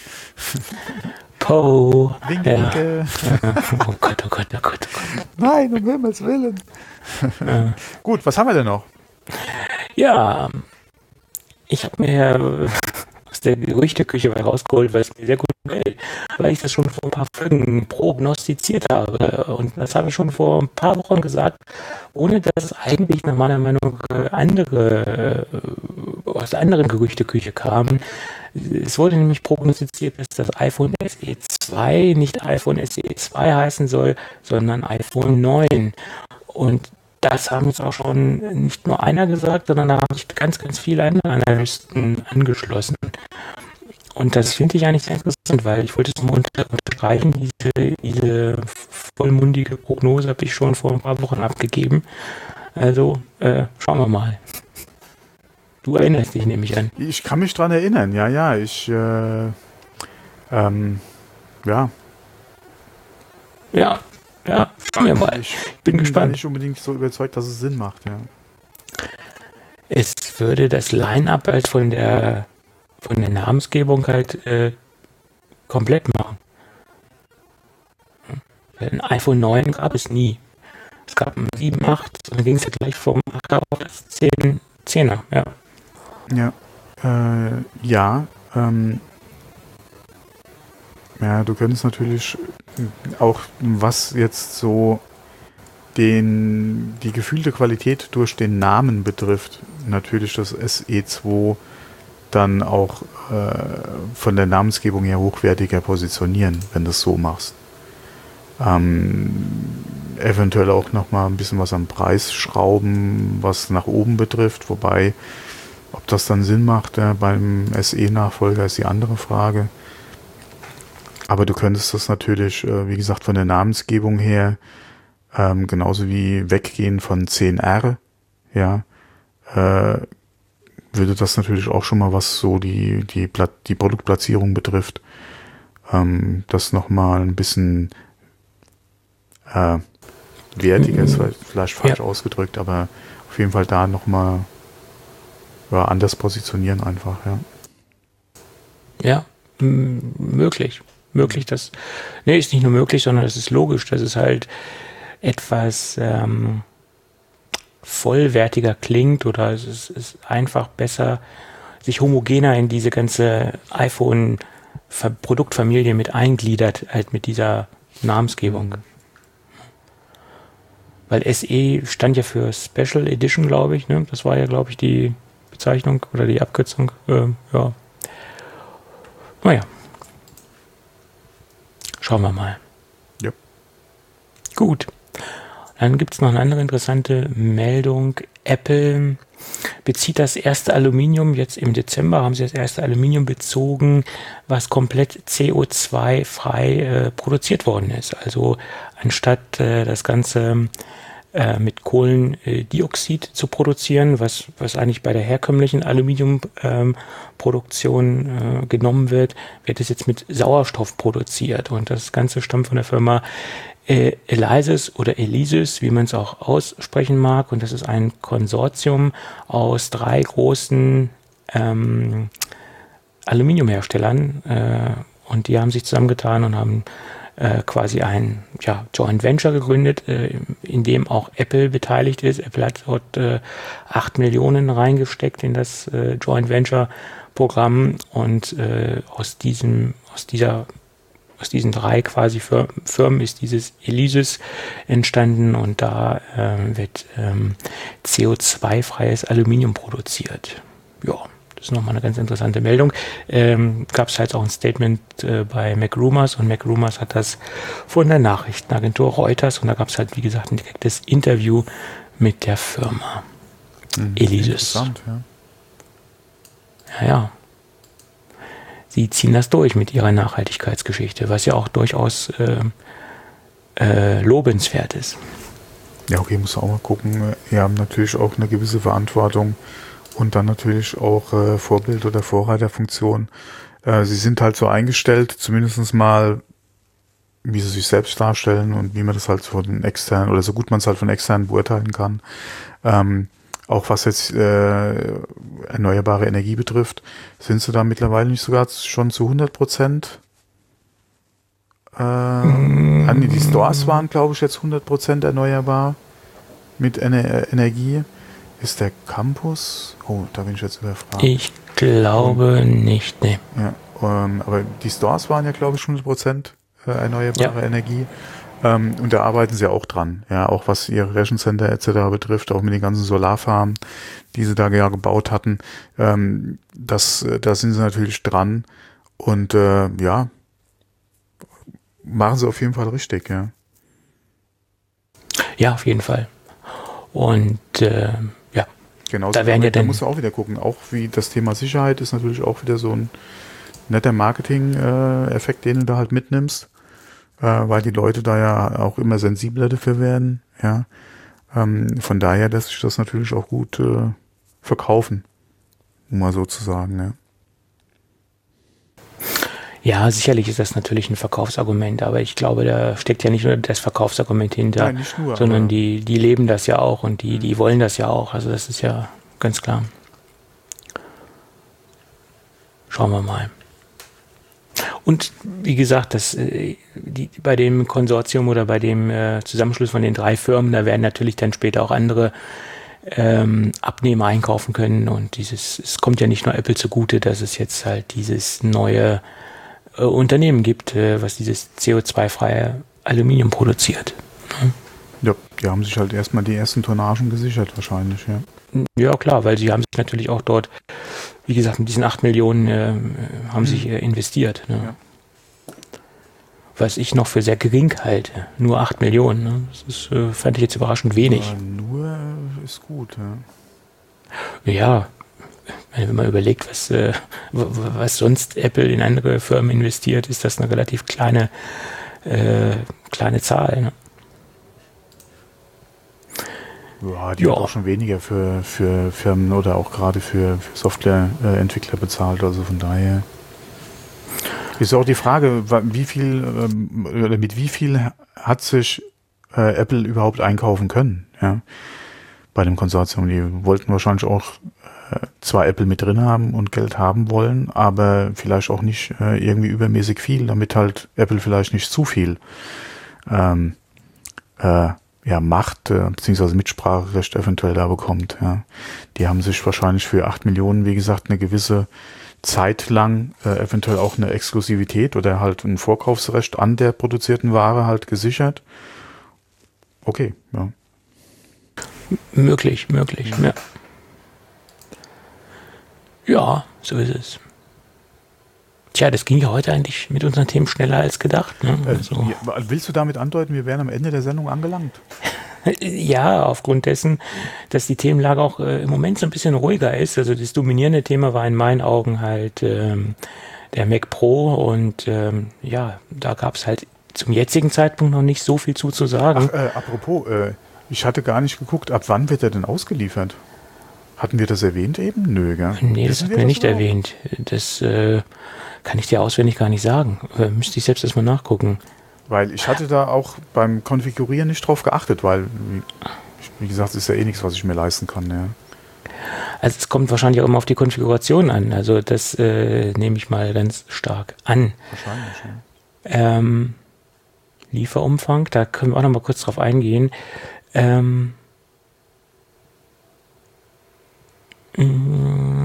Po. Winke. Ja. Oh Gott, oh Gott, oh Gott, oh Gott. Nein, um Himmels Willen. Gut, was haben wir denn noch? Ja, ich habe mir aus der Gerüchteküche rausgeholt, weil es mir sehr gut gefällt, weil ich das schon vor ein paar Folgen prognostiziert habe. Und das habe ich schon vor ein paar Wochen gesagt, ohne dass es eigentlich nach meiner Meinung aus der anderen Gerüchteküche kam. Es wurde nämlich prognostiziert, dass das iPhone SE 2 nicht iPhone SE 2 heißen soll, sondern iPhone 9. Und das haben jetzt auch schon nicht nur einer gesagt, sondern da haben sich ganz, ganz viele andere Analysten angeschlossen. Und das finde ich eigentlich sehr interessant, weil ich wollte es mal unterstreichen, diese vollmundige Prognose habe ich schon vor ein paar Wochen abgegeben. Also schauen wir mal. Du erinnerst dich nämlich an. Ich kann mich dran erinnern, ja. Ja, schauen wir mal. Ich bin gespannt. Nicht unbedingt so überzeugt, dass es Sinn macht, ja. Es würde das Line-Up halt von der Namensgebung halt komplett machen. Ein iPhone 9 gab es nie. Es gab ein 7, 8, und dann ging es ja gleich vom 8er auf das 10er, ja. Ja, du könntest natürlich auch, was jetzt so die gefühlte Qualität durch den Namen betrifft, natürlich das SE2 dann auch von der Namensgebung her hochwertiger positionieren, wenn du es so machst. Eventuell auch nochmal ein bisschen was am Preis schrauben, was nach oben betrifft, wobei, ob das dann Sinn macht beim SE-Nachfolger, ist die andere Frage. Aber du könntest das natürlich, wie gesagt, von der Namensgebung her, genauso wie weggehen von 10R, ja, würde das natürlich auch schon mal, was so die Produktplatzierung betrifft, das nochmal ein bisschen wertiger ist, vielleicht falsch ausgedrückt, aber auf jeden Fall da nochmal anders positionieren einfach, ja. Ja, möglich, dass, ist nicht nur möglich, sondern es ist logisch, dass es halt etwas vollwertiger klingt oder es ist einfach besser, sich homogener in diese ganze iPhone-Produktfamilie mit eingliedert, halt mit dieser Namensgebung. Weil SE stand ja für Special Edition, glaube ich, ne? Das war ja, glaube ich, die Bezeichnung oder die Abkürzung, ja. Naja. Schauen wir mal. Ja. Gut. Dann gibt es noch eine andere interessante Meldung. Apple bezieht das erste Aluminium, jetzt im Dezember haben sie das erste Aluminium bezogen, was komplett CO2-frei produziert worden ist. Also anstatt das Ganze mit Kohlendioxid zu produzieren, was eigentlich bei der herkömmlichen Aluminiumproduktion genommen wird es jetzt mit Sauerstoff produziert. Und das Ganze stammt von der Firma Elysis oder Elysis, wie man es auch aussprechen mag. Und das ist ein Konsortium aus 3 großen Aluminiumherstellern. Und die haben sich zusammengetan und haben quasi ein Joint Venture gegründet, in dem auch Apple beteiligt ist. Apple hat dort 8 Millionen reingesteckt in das Joint Venture Programm und aus dieser aus diesen 3 quasi Firmen ist dieses ELYSIS entstanden und da wird CO2-freies Aluminium produziert. Ja, das ist nochmal eine ganz interessante Meldung. Gab es halt auch ein Statement bei MacRumors und MacRumors hat das von der Nachrichtenagentur Reuters und da gab es halt, wie gesagt, ein direktes Interview mit der Firma ELYSIS. Interessant, ja. Ja. Sie ziehen das durch mit ihrer Nachhaltigkeitsgeschichte, was ja auch durchaus lobenswert ist. Ja, okay, muss auch mal gucken. Wir haben natürlich auch eine gewisse Verantwortung und dann natürlich auch Vorbild- oder Vorreiterfunktion. Sie sind halt so eingestellt, zumindest mal, wie sie sich selbst darstellen und wie man das halt von den externen oder so gut man es halt von externen beurteilen kann. Auch was jetzt erneuerbare Energie betrifft, sind sie da mittlerweile nicht sogar schon zu 100%? Die Stores waren, glaube ich, jetzt 100% erneuerbar mit Energie. Ist der Campus? Oh, da bin ich jetzt überfragt. Ich glaube nicht, ne. Ja, aber die Stores waren ja, glaube ich, 100% erneuerbare Energie. Und da arbeiten sie auch dran, ja, auch was ihre Rechencenter etc. betrifft, auch mit den ganzen Solarfarmen, die sie da ja gebaut hatten. Da sind sie natürlich dran und ja, machen sie auf jeden Fall richtig, ja. Ja, auf jeden Fall. Und ja, genau, da werden ja da dann. musst du auch wieder gucken, auch wie das Thema Sicherheit ist natürlich auch wieder so ein netter Marketing-Effekt, den du da halt mitnimmst. Weil die Leute da ja auch immer sensibler dafür werden, ja. Von daher lässt sich das natürlich auch gut verkaufen, um mal so zu sagen, ja. Ja, sicherlich ist das natürlich ein Verkaufsargument, aber ich glaube, da steckt ja nicht nur das Verkaufsargument hinter, Nein, nicht nur, sondern die leben das ja auch und die wollen das ja auch, also das ist ja ganz klar. Schauen wir mal. Und wie gesagt, bei dem Konsortium oder bei dem Zusammenschluss von den 3 Firmen, da werden natürlich dann später auch andere Abnehmer einkaufen können. Und es kommt ja nicht nur Apple zugute, dass es jetzt halt dieses neue Unternehmen gibt, was dieses CO2-freie Aluminium produziert. Ja, die haben sich halt erstmal die ersten Tonnagen gesichert wahrscheinlich, ja. Ja, klar, weil sie haben sich natürlich auch dort, wie gesagt, mit diesen 8 Millionen haben sich investiert. Ne? Ja. Was ich noch für sehr gering halte. Nur 8 Millionen. Ne? Das fand ich jetzt überraschend wenig. Ja, nur ist gut, ja. Ja, wenn man überlegt, was sonst Apple in andere Firmen investiert, ist das eine relativ kleine Zahl. Ne? Ja, die hat auch schon weniger für Firmen oder auch gerade für Softwareentwickler bezahlt, also von daher ist auch die Frage, wie viel oder mit wie viel hat sich Apple überhaupt einkaufen können, ja, bei dem Konsortium. Die wollten wahrscheinlich auch zwar Apple mit drin haben und Geld haben wollen, aber vielleicht auch nicht irgendwie übermäßig viel, damit halt Apple vielleicht nicht zu viel Macht bzw. Mitspracherecht eventuell da bekommt. Ja. Die haben sich wahrscheinlich für 8 Millionen, wie gesagt, eine gewisse Zeit lang eventuell auch eine Exklusivität oder halt ein Vorkaufsrecht an der produzierten Ware halt gesichert. Okay, ja. Möglich, ja. Ja, so ist es. Tja, das ging ja heute eigentlich mit unseren Themen schneller als gedacht. Ne? Also. Willst du damit andeuten, wir wären am Ende der Sendung angelangt? Ja, aufgrund dessen, dass die Themenlage auch im Moment so ein bisschen ruhiger ist. Also das dominierende Thema war in meinen Augen halt der Mac Pro und ja, da gab es halt zum jetzigen Zeitpunkt noch nicht so viel zu sagen. Ach, apropos, ich hatte gar nicht geguckt, ab wann wird er denn ausgeliefert? Hatten wir das erwähnt eben? Nö, gell? Nee, das hatten wir nicht erwähnt. Das kann ich dir auswendig gar nicht sagen. Müsste ich selbst erstmal nachgucken. Weil ich hatte da auch beim Konfigurieren nicht drauf geachtet, weil, wie gesagt, es ist ja eh nichts, was ich mir leisten kann. Ja. Also es kommt wahrscheinlich auch immer auf die Konfiguration an. Also das nehme ich mal ganz stark an. Wahrscheinlich, ja. Lieferumfang, da können wir auch noch mal kurz drauf eingehen.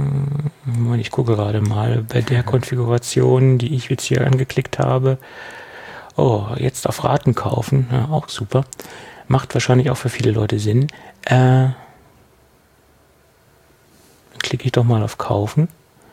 Ich gucke gerade mal bei der Konfiguration, die ich jetzt hier angeklickt habe. Oh, jetzt auf Raten kaufen, ja, auch super. Macht wahrscheinlich auch für viele Leute Sinn. Dann klicke ich doch mal auf Kaufen,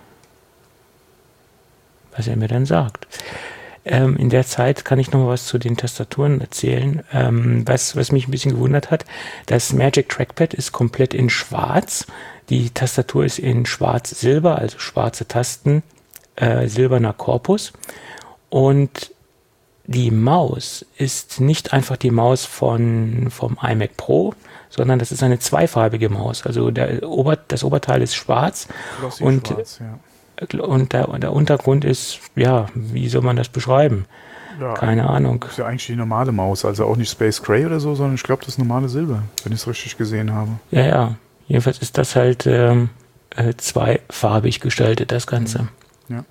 was er mir dann sagt. In der Zeit kann ich noch mal was zu den Tastaturen erzählen. Was mich ein bisschen gewundert hat, das Magic Trackpad ist komplett in schwarz. Die Tastatur ist in schwarz-silber, also schwarze Tasten, silberner Korpus. Und die Maus ist nicht einfach die Maus vom iMac Pro, sondern das ist eine zweifarbige Maus. Also das Oberteil ist schwarz und schwarz, ja. Und der Untergrund ist, ja, wie soll man das beschreiben? Ja, keine Ahnung. Das ist ja eigentlich die normale Maus, also auch nicht Space Gray oder so, sondern ich glaube, das ist normale Silber, wenn ich es richtig gesehen habe. Ja, ja. Jedenfalls ist das halt zweifarbig gestaltet, das Ganze. Ja.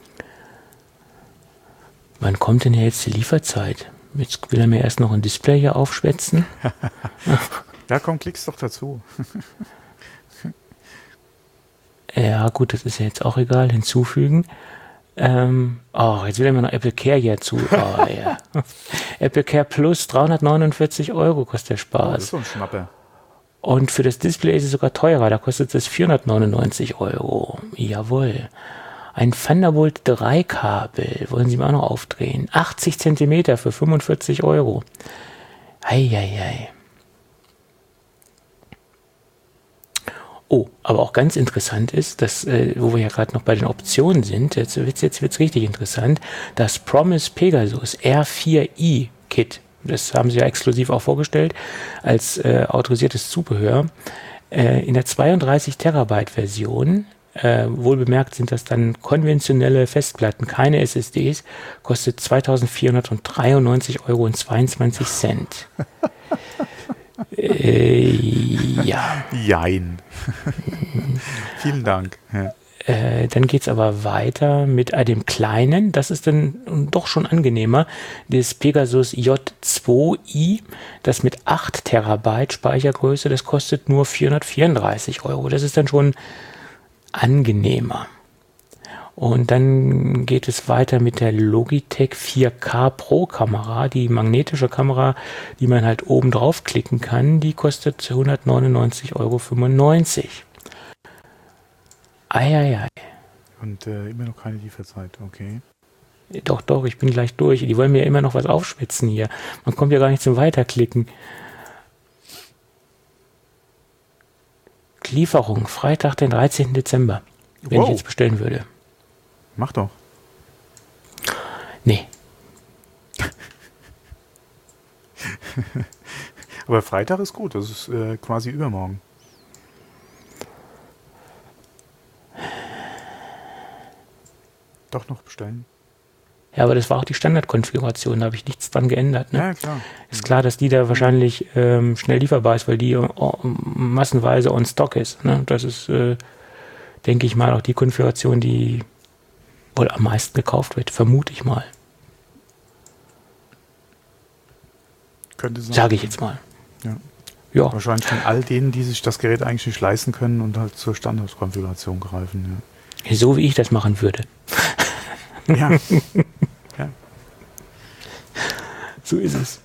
Wann kommt denn jetzt die Lieferzeit? Jetzt will er mir erst noch ein Display hier aufschwätzen. Ja, komm, klick's doch dazu. Ja, gut, das ist ja jetzt auch egal. Hinzufügen. Jetzt will er mir noch Apple Care hier zu. Oh, ja. Apple Care Plus, 349 € kostet der Spaß. Das ist so ein Schnapper. Und für das Display ist es sogar teurer. Da kostet es 499 €. Jawohl. Ein Thunderbolt 3 Kabel. Wollen Sie mal auch noch aufdrehen? 80 cm für 45 €. Eieiei. Oh, aber auch ganz interessant ist, dass, wo wir ja gerade noch bei den Optionen sind, jetzt wird's richtig interessant, das Promise Pegasus R4i Kit. Das haben sie ja exklusiv auch vorgestellt als autorisiertes Zubehör. In der 32 Terabyte Version, wohlbemerkt sind das dann konventionelle Festplatten, keine SSDs, kostet 2.493,22 €. Ja. Jein. Vielen Dank. Ja. Dann geht es aber weiter mit dem kleinen, das ist dann doch schon angenehmer, das Pegasus J2i, das mit 8 Terabyte Speichergröße, das kostet nur 434 €. Das ist dann schon angenehmer. Und dann geht es weiter mit der Logitech 4K Pro Kamera, die magnetische Kamera, die man halt oben drauf klicken kann, die kostet 199,95 €. Eieiei. Und immer noch keine Lieferzeit, okay. Doch, ich bin gleich durch. Die wollen mir immer noch was aufschwitzen hier. Man kommt ja gar nicht zum Weiterklicken. Lieferung, Freitag, den 13. Dezember, wenn ich jetzt bestellen würde. Mach doch. Nee. Aber Freitag ist gut, das ist quasi übermorgen. Doch noch bestellen. Ja, aber das war auch die Standardkonfiguration, da habe ich nichts dran geändert. Ne? Ja, klar. Ist klar, dass die da wahrscheinlich schnell lieferbar ist, weil die massenweise on stock ist. Ne? Das ist, denke ich mal, auch die Konfiguration, die wohl am meisten gekauft wird, vermute ich mal. Könnte sein. Sage ich jetzt mal. Ja. Wahrscheinlich von all denen, die sich das Gerät eigentlich nicht leisten können und halt zur Standardkonfiguration greifen. Ja. So wie ich das machen würde. Ja. Ja. So ist es.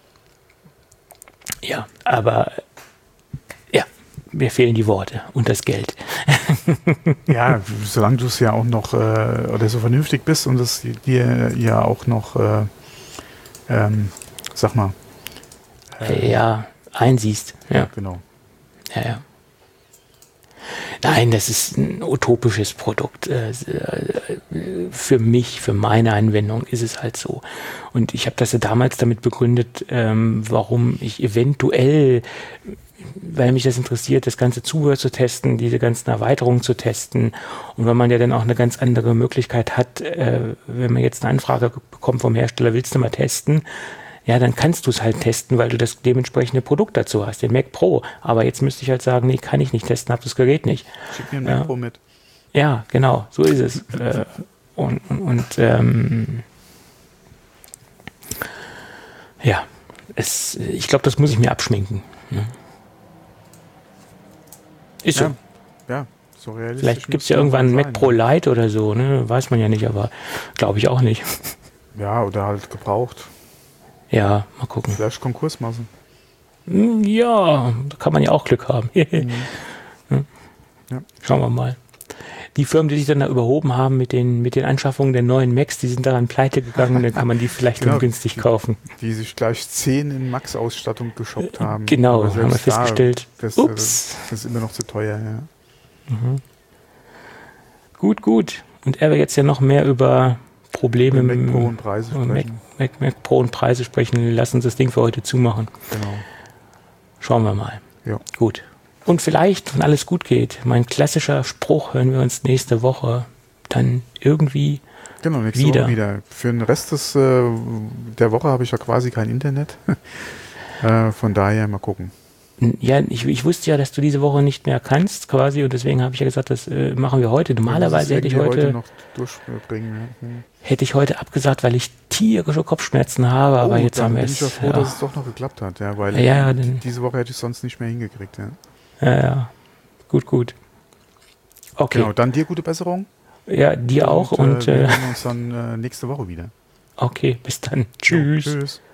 Ja, aber ja, mir fehlen die Worte und das Geld. Ja, solange du es ja auch noch oder so vernünftig bist und es dir ja auch noch sag mal ja, einsiehst. Ja, genau. Ja. Nein, das ist ein utopisches Produkt. Für mich, für meine Anwendung ist es halt so. Und ich habe das ja damals damit begründet, warum ich eventuell, weil mich das interessiert, das ganze Zubehör zu testen, diese ganzen Erweiterungen zu testen. Und weil man ja dann auch eine ganz andere Möglichkeit hat, wenn man jetzt eine Anfrage bekommt vom Hersteller, willst du mal testen? Ja, dann kannst du es halt testen, weil du das dementsprechende Produkt dazu hast, den Mac Pro. Aber jetzt müsste ich halt sagen, nee, kann ich nicht testen, hab das Gerät nicht. Schick mir einen Mac Pro mit. Ja, genau, so ist es. Ja, ich glaube, das muss ich mir abschminken. Ja. Ist so. Ja, so realistisch. Vielleicht gibt es ja irgendwann einen Mac Pro Lite oder so, ne? Weiß man ja nicht, aber glaube ich auch nicht. Ja, oder halt gebraucht. Ja, mal gucken. Vielleicht Konkursmasse. Ja, da kann man ja auch Glück haben. Ja. Schauen wir mal. Die Firmen, die sich dann da überhoben haben mit den Anschaffungen der neuen Macs, die sind daran pleite gegangen, dann kann man die vielleicht günstig kaufen. Die sich gleich 10 in Max-Ausstattung geshoppt haben. Genau, haben wir festgestellt. Das ist immer noch zu teuer, ja. Gut. Und er will jetzt ja noch mehr über Probleme mit Mac Pro und Preise sprechen. Mac Pro und Preise sprechen. Lass uns das Ding für heute zumachen. Genau. Schauen wir mal. Ja. Gut. Und vielleicht, wenn alles gut geht, mein klassischer Spruch, hören wir uns nächste Woche dann irgendwie nächste Woche wieder. Für den Rest der Woche habe ich ja quasi kein Internet. Von daher mal gucken. Ja, ich wusste ja, dass du diese Woche nicht mehr kannst quasi und deswegen habe ich ja gesagt, das machen wir heute. Normalerweise hätte ich heute noch durchbringen. Ja. Hätte ich heute abgesagt, weil ich tierische Kopfschmerzen habe, aber jetzt haben wir es. Ich bin ja froh, dass es doch noch geklappt hat, weil diese Woche hätte ich es sonst nicht mehr hingekriegt. Ja. Ja. Gut. Okay. Genau, dann dir gute Besserung. Ja, dir auch. Und wir sehen uns dann nächste Woche wieder. Okay, bis dann. Tschüss. Ja, tschüss.